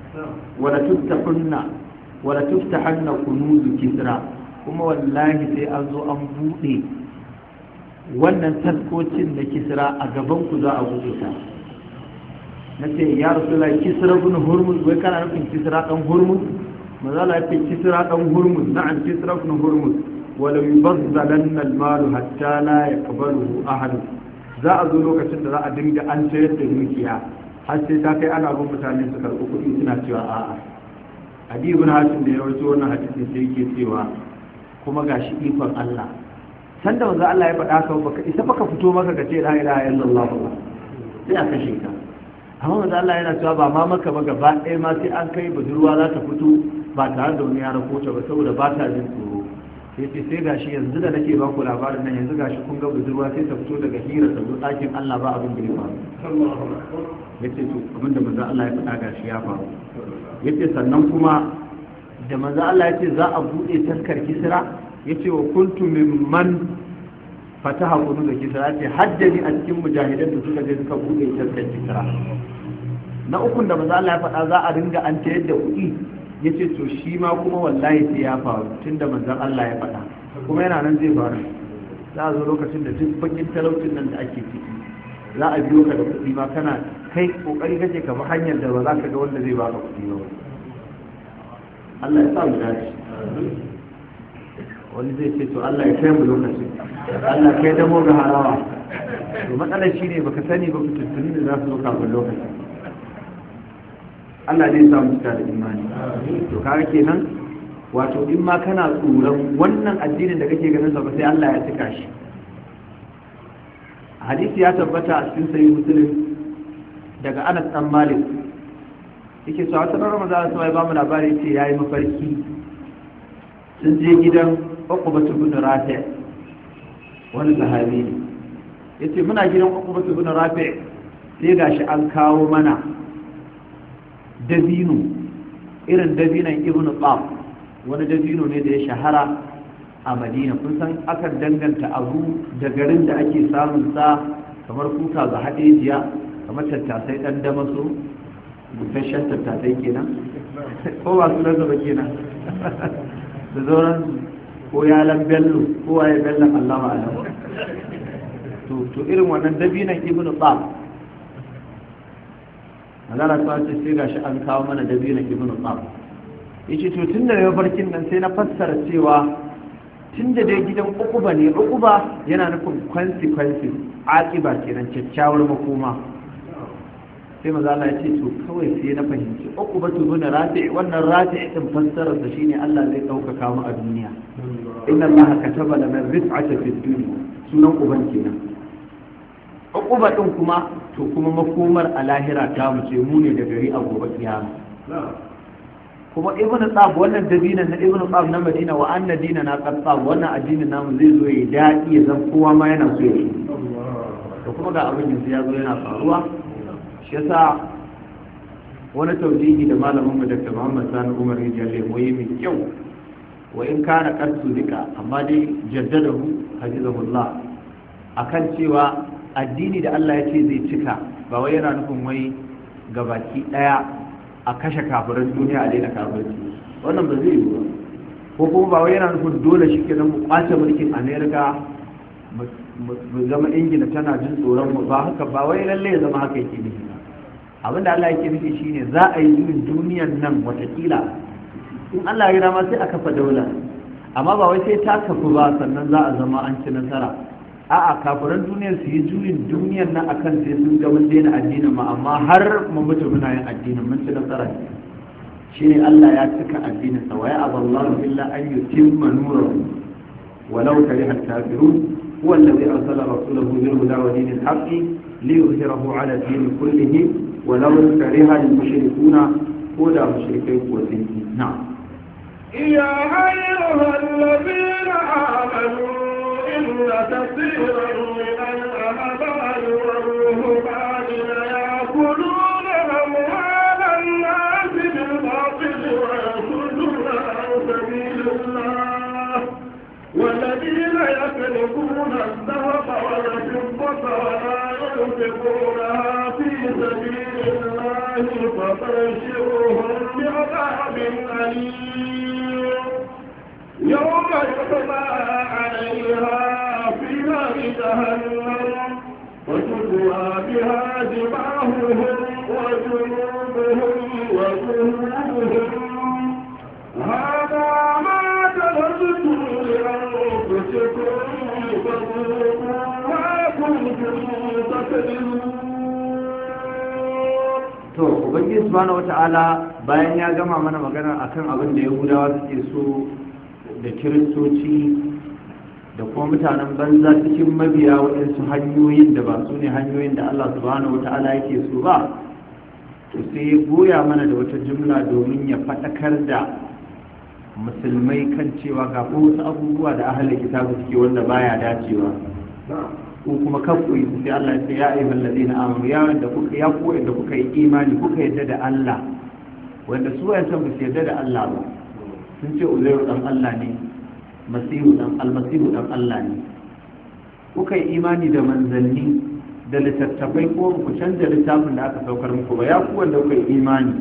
Speaker 1: wala tuftahanna kunuzu kisra kuma wallahi sai an zo an buɗe wannan taskocin na kisra a gaban ku za a buɗe ta na ce ya rasulullahi kisra bin hurmuz wai kana nufin kisra dan hurmuz mazala ya ce kisra dan hurmuz na'am kisra bin hurmuz wala yubazzalanna al-malu hatta la yaqbaluhu ahad za a zo lokacin da za a dinga an sayar da dukiya har sai ta kai ana bin mutane su karɓi kuɗi suna cewa a'a Adi ibn Hatim da ya rawaito wannan hadisin sai yake cewa kuma gashi ikon Allah sanda manzo Allah ya faɗa ka baka isa baka fito maka ka ce la ilaha illallah sai a kashe ka amma manzo Allah yana cewa ba ma maka ba gaba ɗaya ma sai an kai budurwa za ta fito ba tare da wani ya rako ta ba saboda ba ta jin tsoro sai ce sai gashi yanzu da nake ba ku labarin nan yanzu gashi kun ga budurwa sai ta fito daga hira ta zo ɗakin Allah ba abin da ya faru yace to abinda manzo Allah ya faɗa gashi ya faru yace sannan kuma da manzo Allah yace za a bude taskar kisra yace wa kuntu mimman fataha kunu da kisra yace haddani a cikin mujahidan da suka je suka bude taskar kisra na ukun da manzo Allah ya faɗa za a ringa an tayar da kuɗi yace to shi ma kuma wallahi sai ya faru tunda manzon Allah ya faɗa kuma yana nan zai faru za a zo lokacin da duk bakin talaucin nan da ake ciki za a biyo ka da kuɗi ma kana kai kokari kake ka bi hanyar da ba za ka ga wanda zai baka kuɗi ba Allah ya sa mu dace wani zai ce to Allah ya kai mu lokacin Allah kai da mu ga harawa to matsalar shine baka sani ba fitattuni da za su zo kafin lokacin Allah zai sa mu cika da imani to kaga kenan wato in ma kana tsoron wannan addinin da kake ganin sa ba sai Allah ya cika shi hadisi ya tabbata a cikin sahih Muslim daga Anas dan Malik yake cewa wata Ramadan sai ba mu labari ce yayi mafarki sun je gidan Uqbah ibn Rafi' wani sahabi ne yace muna gidan Uqbah ibn Rafi' sai gashi an kawo mana dabino irin dabinan Ibn Qaf wani dabino ne da ya shahara a Madina kun san akan danganta abu da garin da ake samun sa kamar kuka ga hadejiya kamar tattasai dan damaso busasshen tattasai kenan ko ba su da zaba kenan da zauren ko yalan bello ko waye bello Allahu a'lam to irin wannan dabinan Ibn Qaf Allah ta ce sai gashi an kawo mana dabinan Ibn Qaf yace to tunda da barkin nan sai na fassara cewa tunda dai gidan Uquba ne Uquba yana nufin consequences aqiba kenan kyakkyawar makoma sai maza Allah ya ce to kawai sai na fahimci Uquba to bin Rafi' wannan Rafi' din fassarar da shine Allah zai dauka mu a duniya inna Allah kataba lana rif'ata fid dunya sunan uban kenan Uquba din kuma to kuma makomar a lahira ta mu ce mu ne da gari a gobe kiyama kuma Ibn Qaf wannan dabinan na Ibn Qaf na Madina wa anna dinana qad qab wannan addinin namu zai zo ya dadi ya zan kowa ma yana so ya yi to kuma ga abin yanzu ya zo yana faruwa shi yasa wani tauhidi da malamin mu Dr. Muhammad Sani Umar Jalle moyi mai kyau wa in kana qarsu dika amma dai jaddadahu hafizahullah akan cewa addini da Allah ya ce zai cika ba wai yana nufin wai gabaki daya a kashe kafirin duniya a daina kafirci wannan ba zai yi ba ko kuma ba wai yana nufin dole shi ke mu kwace mulkin Amerika mu zama Ingila tana jin tsoron mu ba haka ba wai lalle ya zama haka yake nufi abinda Allah yake nufi shine za a yi juyin duniyan nan watakila in Allah ya rama sai a kafa daula, amma ba wai sai ta kafu ba sannan za a zama an ci nasara. A'a, kafiran duniyar su yi juyin duniyar nan akan sai sun ga mun daina addinin mu, amma har mu mutu muna yin addinin mun ci nasara. Shine Allah ya cika addinin sa, wa ya aballahu illa an yutimma nurahu walau kariha al-kafirun huwa alladhi arsala rasulahu bil huda wa dinil haqqi liyuzhirahu ala din kullihi walau kariha al-mushrikuna ko da mushrikai ko sun yi. Na'am.
Speaker 2: يا أيها الذين آمنوا إن كثيرا من الأحبار والرهبان ليأكلون أموال الناس بالباطل ويصدون عن سبيل الله والذين يكنزون الذهب والفضة ولا ينفقونها في سبيل الله فبشرهم بعذاب أليم يوم يحمى عليها في نار جهنم وتكوى بها جباههم وجنوبهم وظهورهم هذا ما كنزتم لأنفسكم فذوقوا ما كنتم تكذبون.
Speaker 1: To ubangiji subhanahu wata'ala bayan ya gama mana magana akan abin da yahudawa suke so da kiristoci da kuma mutanen banza cikin mabiya waɗansu hanyoyin da ba su ne hanyoyin da Allah subhanahu wata'ala yake so ba, to sai ya goya mana da wata jumla domin ya faɗakar da musulmai kan cewa ga wasu abubuwa da ahalin kitabu suke wanda baya dacewa ko kuma kafu yi sai Allah ya ce ya ayyuhal ladina amanu ya wanda kuka ya ku wanda kuka yi imani kuka yarda da Allah, wanda su wayancan ba su yarda da Allah ba, sun ce Uzairu dan Allah ne, almasihu dan Allah ne, kuka yi imani da manzanni da littattafai ko ku canza littafin da aka saukar muku ba, ya ku wanda kuka yi imani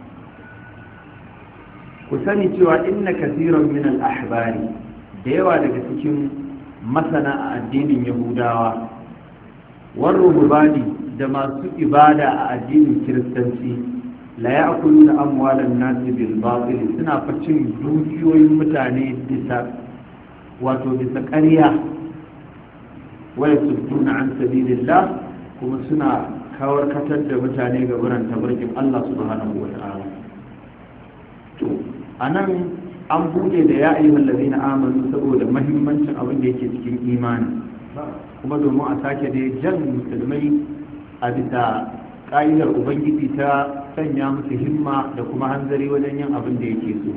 Speaker 1: ku sani cewa inna kasiran min al-ahbari, da yawa daga cikin masana a addinin yahudawa war ruhbani da masu ibada a addinin kiristanci la ya'kuluna amwalan nasi bil batil, suna facin dukiyoyin mutane bisa ƙarya wa yasudduna an sabilillah, kuma suna kawarkatar da mutane ga wurin tabarkin Allah subhanahu wa ta'ala. To anan an bude da ya ayyuhal ladina amanu saboda mahimmancin abin da yake cikin imani, kuma domin a sake da jan musulmai a bisa ƙa'idar ubangiji ta sanya musu himma da kuma hanzari wajen yin abin da yake so.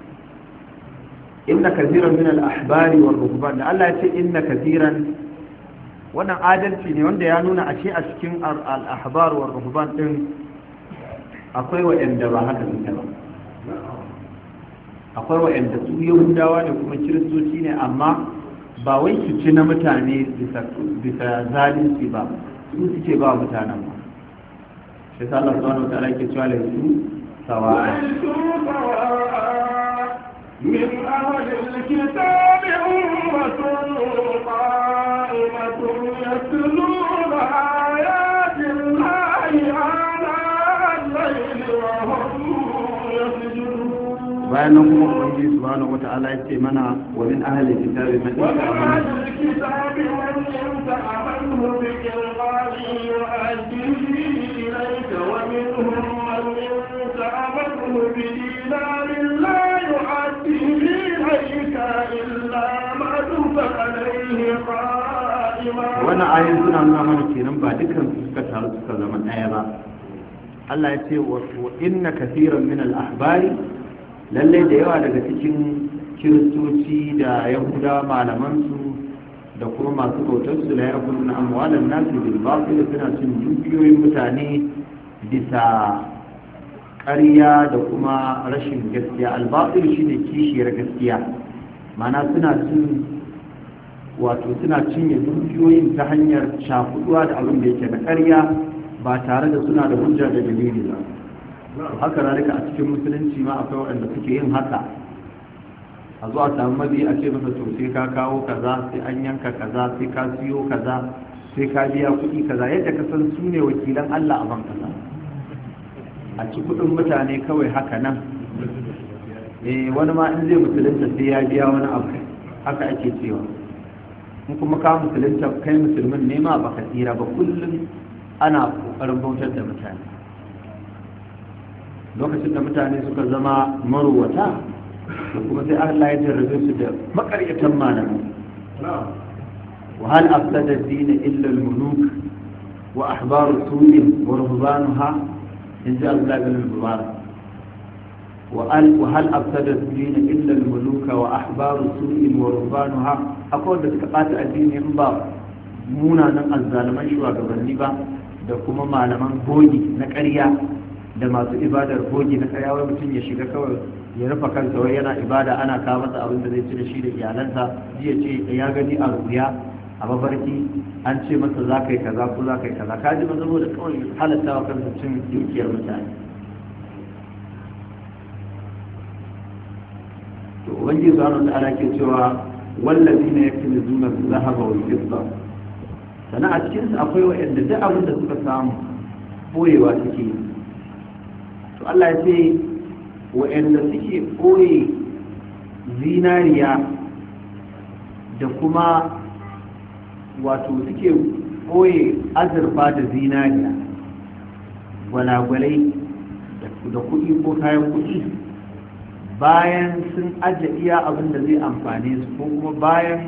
Speaker 1: Inna kaziran min al-ahbari war ruhban, da Allah ya ce inna kaziran, wannan adalci ne wanda ya nuna ashe a cikin al-ahbar war ruhban din akwai waɗanda ba haka suke ba, akwai waɗanda su yahudawa ne kuma kiristoci ne, amma ba wai su ci na mutane bisa zalunci ba, su suke ba mutanen ba. shi sa Allah subhanahu wa ta'ala yake cewa laisu sawa'a
Speaker 2: من أهل الكتاب أمة قائمة يتلون آيات الله آناء الليل وهم يسجدون.
Speaker 1: bayan nan kuma ubangiji subhanahu wa ta'ala ya ce mana wa min ahli kitabi man
Speaker 2: ta'amanu bi qirqani yu'addihi ilayka wa minhum man ta'amanu bi dinarin la yu'addihi ilayka illa ma dumta alayhi qa'ima.
Speaker 1: wannan ayoyin suna nuna mana kenan ba dukkan su suka taru suka zama ɗaya ba. Allah ya ce wa inna kathiran min al-ahbari, lallai da yawa daga cikin kiristoci da yahuda malamansu da kuma masu bautarsu da ya kulu na amwalan nasu bil batil, suna cin dukiyoyin mutane bisa ƙarya da kuma rashin gaskiya. Al batil shine kishiyar gaskiya, mana suna cinye dukiyoyin ta hanyar shafuduwa da abin da yake na ƙarya ba tare da suna da hujja da dalili ba. haka zalika a cikin musulunci ma akwai waɗanda suke yin haka, a zuwa samu mabi a ce masa to sai ka kawo kaza, sai an yanka kaza, sai ka siyo kaza, sai ka biya kuɗi kaza, yadda ka san su ne wakilan Allah a ban kaza, a ci kuɗin mutane kawai haka nan wani ma in zai musulunta sai ya biya wani abu haka ake cewa in kuma ka musulunta kai musulmin ne ma baka tsira ba kullum ana kokarin bautar da mutane lokacin da mutane suka zama maruwata da kuma sai Allah ya jarrabe su da makaryatan malamai wa hal afsada ad-din illa al-muluk wa ahbaru su'in wa ruhbanuha in ja Allah bin al-mubarak وهل أفسد الدين إلا الملوك وأحبار سوء ورهبانها أقول da suka ɓata addini in ba munanan azzalaman shugabanni ba da kuma malaman bogi na ƙarya da masu ibadar bogi na ƙarya wai mutum ya shiga kawai ya rufa kansa wai yana ibada ana kawo masa abin da zai ci da shi da iyalansa jiya ce ya gani a ruya a mafarki an ce masa za ka yi kaza ko za ka yi kaza ka ji ba saboda kawai halatta wa kansa cin dukiyar mutane to ubangiji subhanahu wa ta'ala ke cewa wallazina yaknizuna adh-dhahaba wal fidda sana a cikin su akwai wanda duk abin da suka samu boyewa suke to Allah ya ce wanda suke boye zinariya da kuma wato suke boye azurfa da zinariya gwalagwalai da kuɗi ko kayan kuɗi bayan sun aje iya abin da zai amfane su ko kuma bayan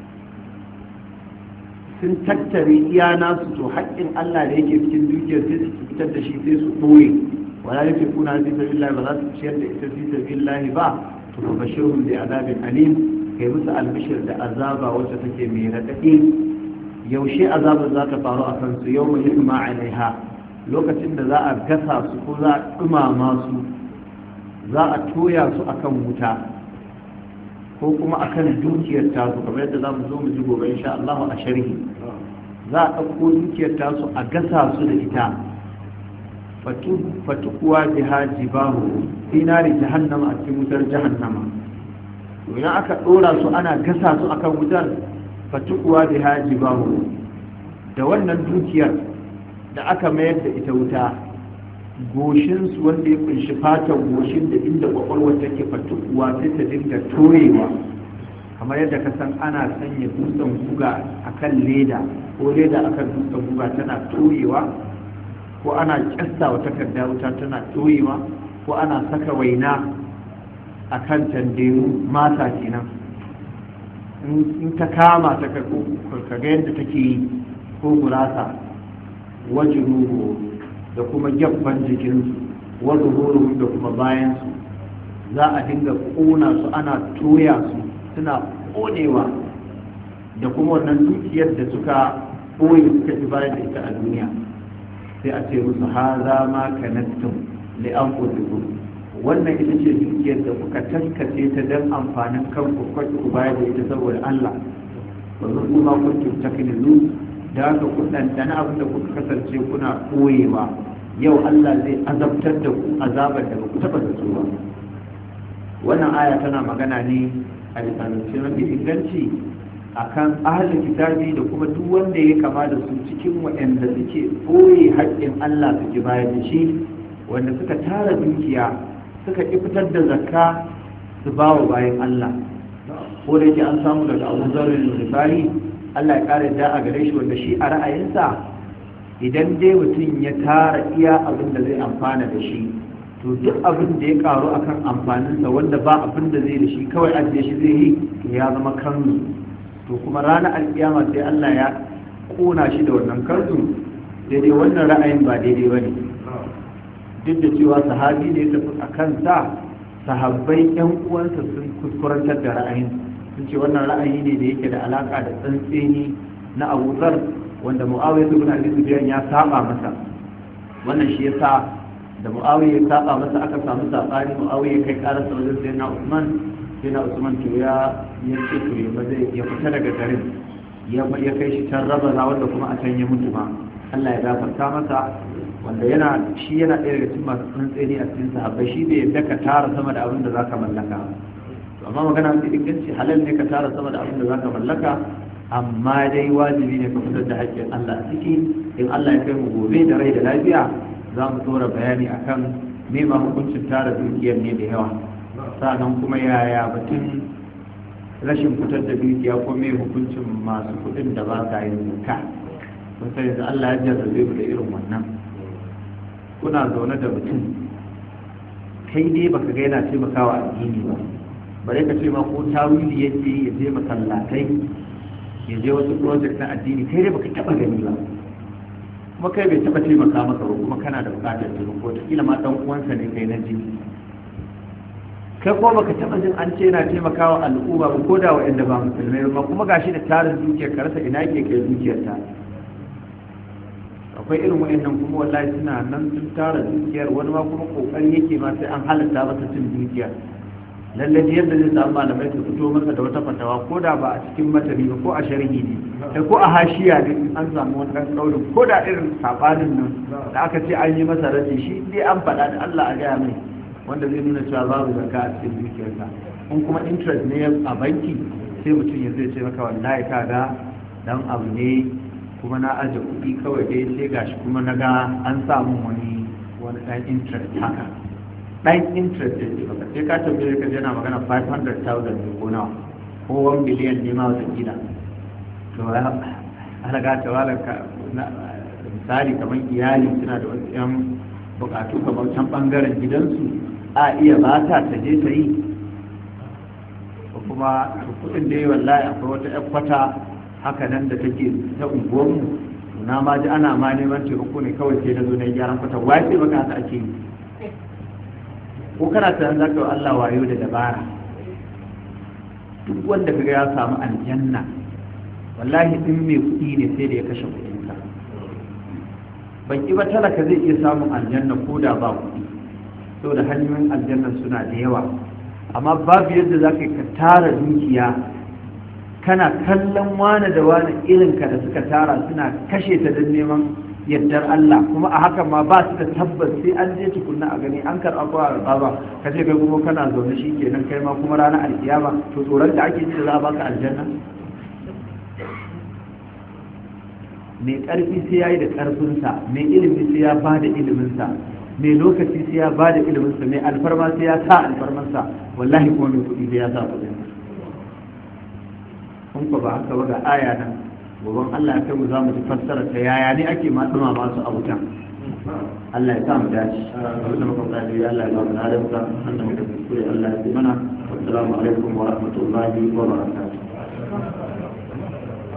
Speaker 1: sun tattare iya nasu to haƙƙin Allah da yake cikin dukiyar sai su fitar da shi sai su ɓoye wala yake kuna fi sabilillah ba za su ciyar da ita fi sabilillah ba to fa bashirhum bi azabin alim kai musu albishir da azaba wacce take mai raɗaɗi yaushe azabar za ta faru a kansu yau mai yusma alaiha lokacin da za a gasa su ko za a ɗumama su za a toya su akan wuta ko kuma akan dukiyar tasu kamar yadda za mu zo mu ji gobe insha Allah a sharhi za a ɗauko dukiyar tasu a gasa su da ita fatukuwa biha jibahu fi nari jahannama a cikin wutar jahannama to idan aka ɗora su ana gasa su akan wutar fatukuwa biha jibahu da wannan dukiyar da aka mayar da ita wuta goshinsu wanda ya kunshi fatan goshin da inda kwakwalwar take fatukuwa sai ta dinga toyewa kamar yadda ka san ana sanya dutsen guga akan leda ko leda akan dutsen guga tana toyewa ko ana kyasta wa takarda wuta tana toyewa ko ana saka waina akan tanderu mata kenan in ta kama ta ka ga yadda take yi ko gurasa wajiruhu da kuma gyabban jikinsu wadda horon da kuma bayansu za a dinga ƙona su ana toya su suna ƙonewa da kuma wannan dukiyar da suka ɓoye suka ci bayan da ita a duniya sai a ce musu haza ma kanattum li anfusikum wannan ita ce dukiyar da kuka taskace ta don amfanin kanku ku bayar da ita saboda Allah ba zan kuma kuntum taknizu da haka ku ɗanɗana abin da kuka kasance kuna ɓoyewa yau Allah zai azabtar da ku azabar da ba ku taɓa da ba wannan aya tana magana ne a lisanance mafi inganci akan ahalin kitabi da kuma duk wanda ya kama da su cikin waɗanda suke ɓoye haƙƙin Allah suke bayar da shi wanda suka tara dukiya suka ƙi fitar da zakka su ba wa bayan Allah ko da yake an samu daga Abu Zarr al-Ghifari Allah ya kare da a gare shi wanda shi a ra'ayinsa idan dai mutum ya tara iya abin da zai amfana da shi to duk abin da ya karu akan amfaninsa wanda ba abin da zai da shi kawai ajiye shi zai yi to ya zama kanzu to kuma ranar alkiyama sai Allah ya kona shi da wannan kanzu daidai wannan ra'ayin ba daidai ba ne duk da cewa sahabi ne ya tafi a kansa sahabbai yan uwansa sun kuskurantar da ra'ayin sun ce wannan ra'ayi ne da yake da alaka da tsantseni na Abu Zar wanda Muawiya ibn Abi Sufyan ya saba masa wannan shi yasa da Muawiya ya saba masa aka samu sabani Muawiya kai karasa wajen Sayyidina Usman to ya ce to ya fita daga garin ya kai shi can Rabaza wanda kuma a can ya mutu ma Allah ya gafarta masa wanda yana ɗaya daga cikin masu tsantseni a cikin sahabbai shi bai yadda ka tara sama da abin da zaka mallaka amma magana mafi inganci halal ne ka tara sama da abin da zaka mallaka amma dai wajibi ne ka fitar da haƙƙin Allah a ciki in Allah ya kai mu gobe da rai da lafiya za mu tsora bayani akan me ma hukuncin tara dukiyar ne da yawa sannan kuma yaya batun rashin fitar da dukiya ko mai hukuncin masu kuɗin da ba sa yin zakka kun sai da Allah ya jarrabe mu da irin wannan kuna zaune da mutum kai dai baka ga yana taimakawa addini ba bare ka ce ma ko tawili yake ya je masallatai ya je wasu project na addini kai dai baka taba gani ba kuma kai bai taba taimaka maka ba kuma kana da bukatar taimako ta kila ma dan uwansa ne kai na jini kai ko baka taba jin an ce yana taimakawa al'umma ba ko da wa'anda ba musulmai ba kuma gashi da tarin dukiyar ka rasa ina yake kai dukiyar ta akwai irin wa'annan kuma wallahi suna nan sun tara dukiyar wani ma kuma kokari yake ma sai an halatta masa cin dukiyar lalle yadda zai samu malamai su fito masa da wata fatawa ko da ba a cikin matari ba ko a sharhi ne da ko a hashiya ne an samu wani ɗan ƙaurin ko da irin saɓanin nan da aka ce an yi masa rashi shi dai an faɗa da Allah a gaya mai wanda zai nuna cewa babu zakka a cikin dukiyarsa in kuma interest ne a banki sai mutum ya zai ce maka wallahi ka ga dan abu ne kuma na aje kuɗi kawai dai sai gashi kuma na ga an samu wani ɗan interest haka ɗan interest ne baka sai ka tambaye ka yana magana 500,000 ne ko nawa ko 1 biliyan ne ma wata kila to ya alaga ta walaka misali kamar iyali suna da wasu yan bukatu kamar can bangaren gidansu a iya ba ta je ta yi ko kuma kudin da yi wallahi akwai wata yan kwata haka nan da take ta unguwarmu na ma ji ana ma neman taimako ne kawai sai na zo na gyaran kwata wai sai baka haka ake yi ko kana tunanin za ka yi Allah wayo da dabara duk wanda kaga ya samu aljanna wallahi in mai kuɗi ne sai da ya kashe kuɗinsa ban ki ba talaka zai iya samun aljanna ko da ba kuɗi saboda hanyoyin aljanna suna da yawa amma babu yadda za ka yi ka tara dukiya kana kallon wane da wane irinka da suka tara suna kashe ta don neman yardar Allah kuma a hakan ma ba su da tabbas sai an je tukunna a gani an karɓa ko a karɓa ba ka ce kai kuma kana zaune shi kenan kai ma kuma ranar alkiyama to tsoron da ake ji da za a baka aljanna mai ƙarfi sai ya yi da ƙarfinsa mai ilimi sai ya ba da iliminsa mai lokaci sai ya ba da iliminsa mai alfarma sai ya sa alfarmansa wallahi kuma mai kuɗi sai ya sa kuɗinsa kun ba haka ba ga aya nan goban Allah ya kai mu za mu ji fassara ta yaya ne ake ma tsuma masu a wutan Allah ya sa mu dace abin da muka faɗi Allah ya ba mu ladanka annabi da kuskure Allah ya yi mana assalamu alaikum wa rahmatullahi wa barakatuh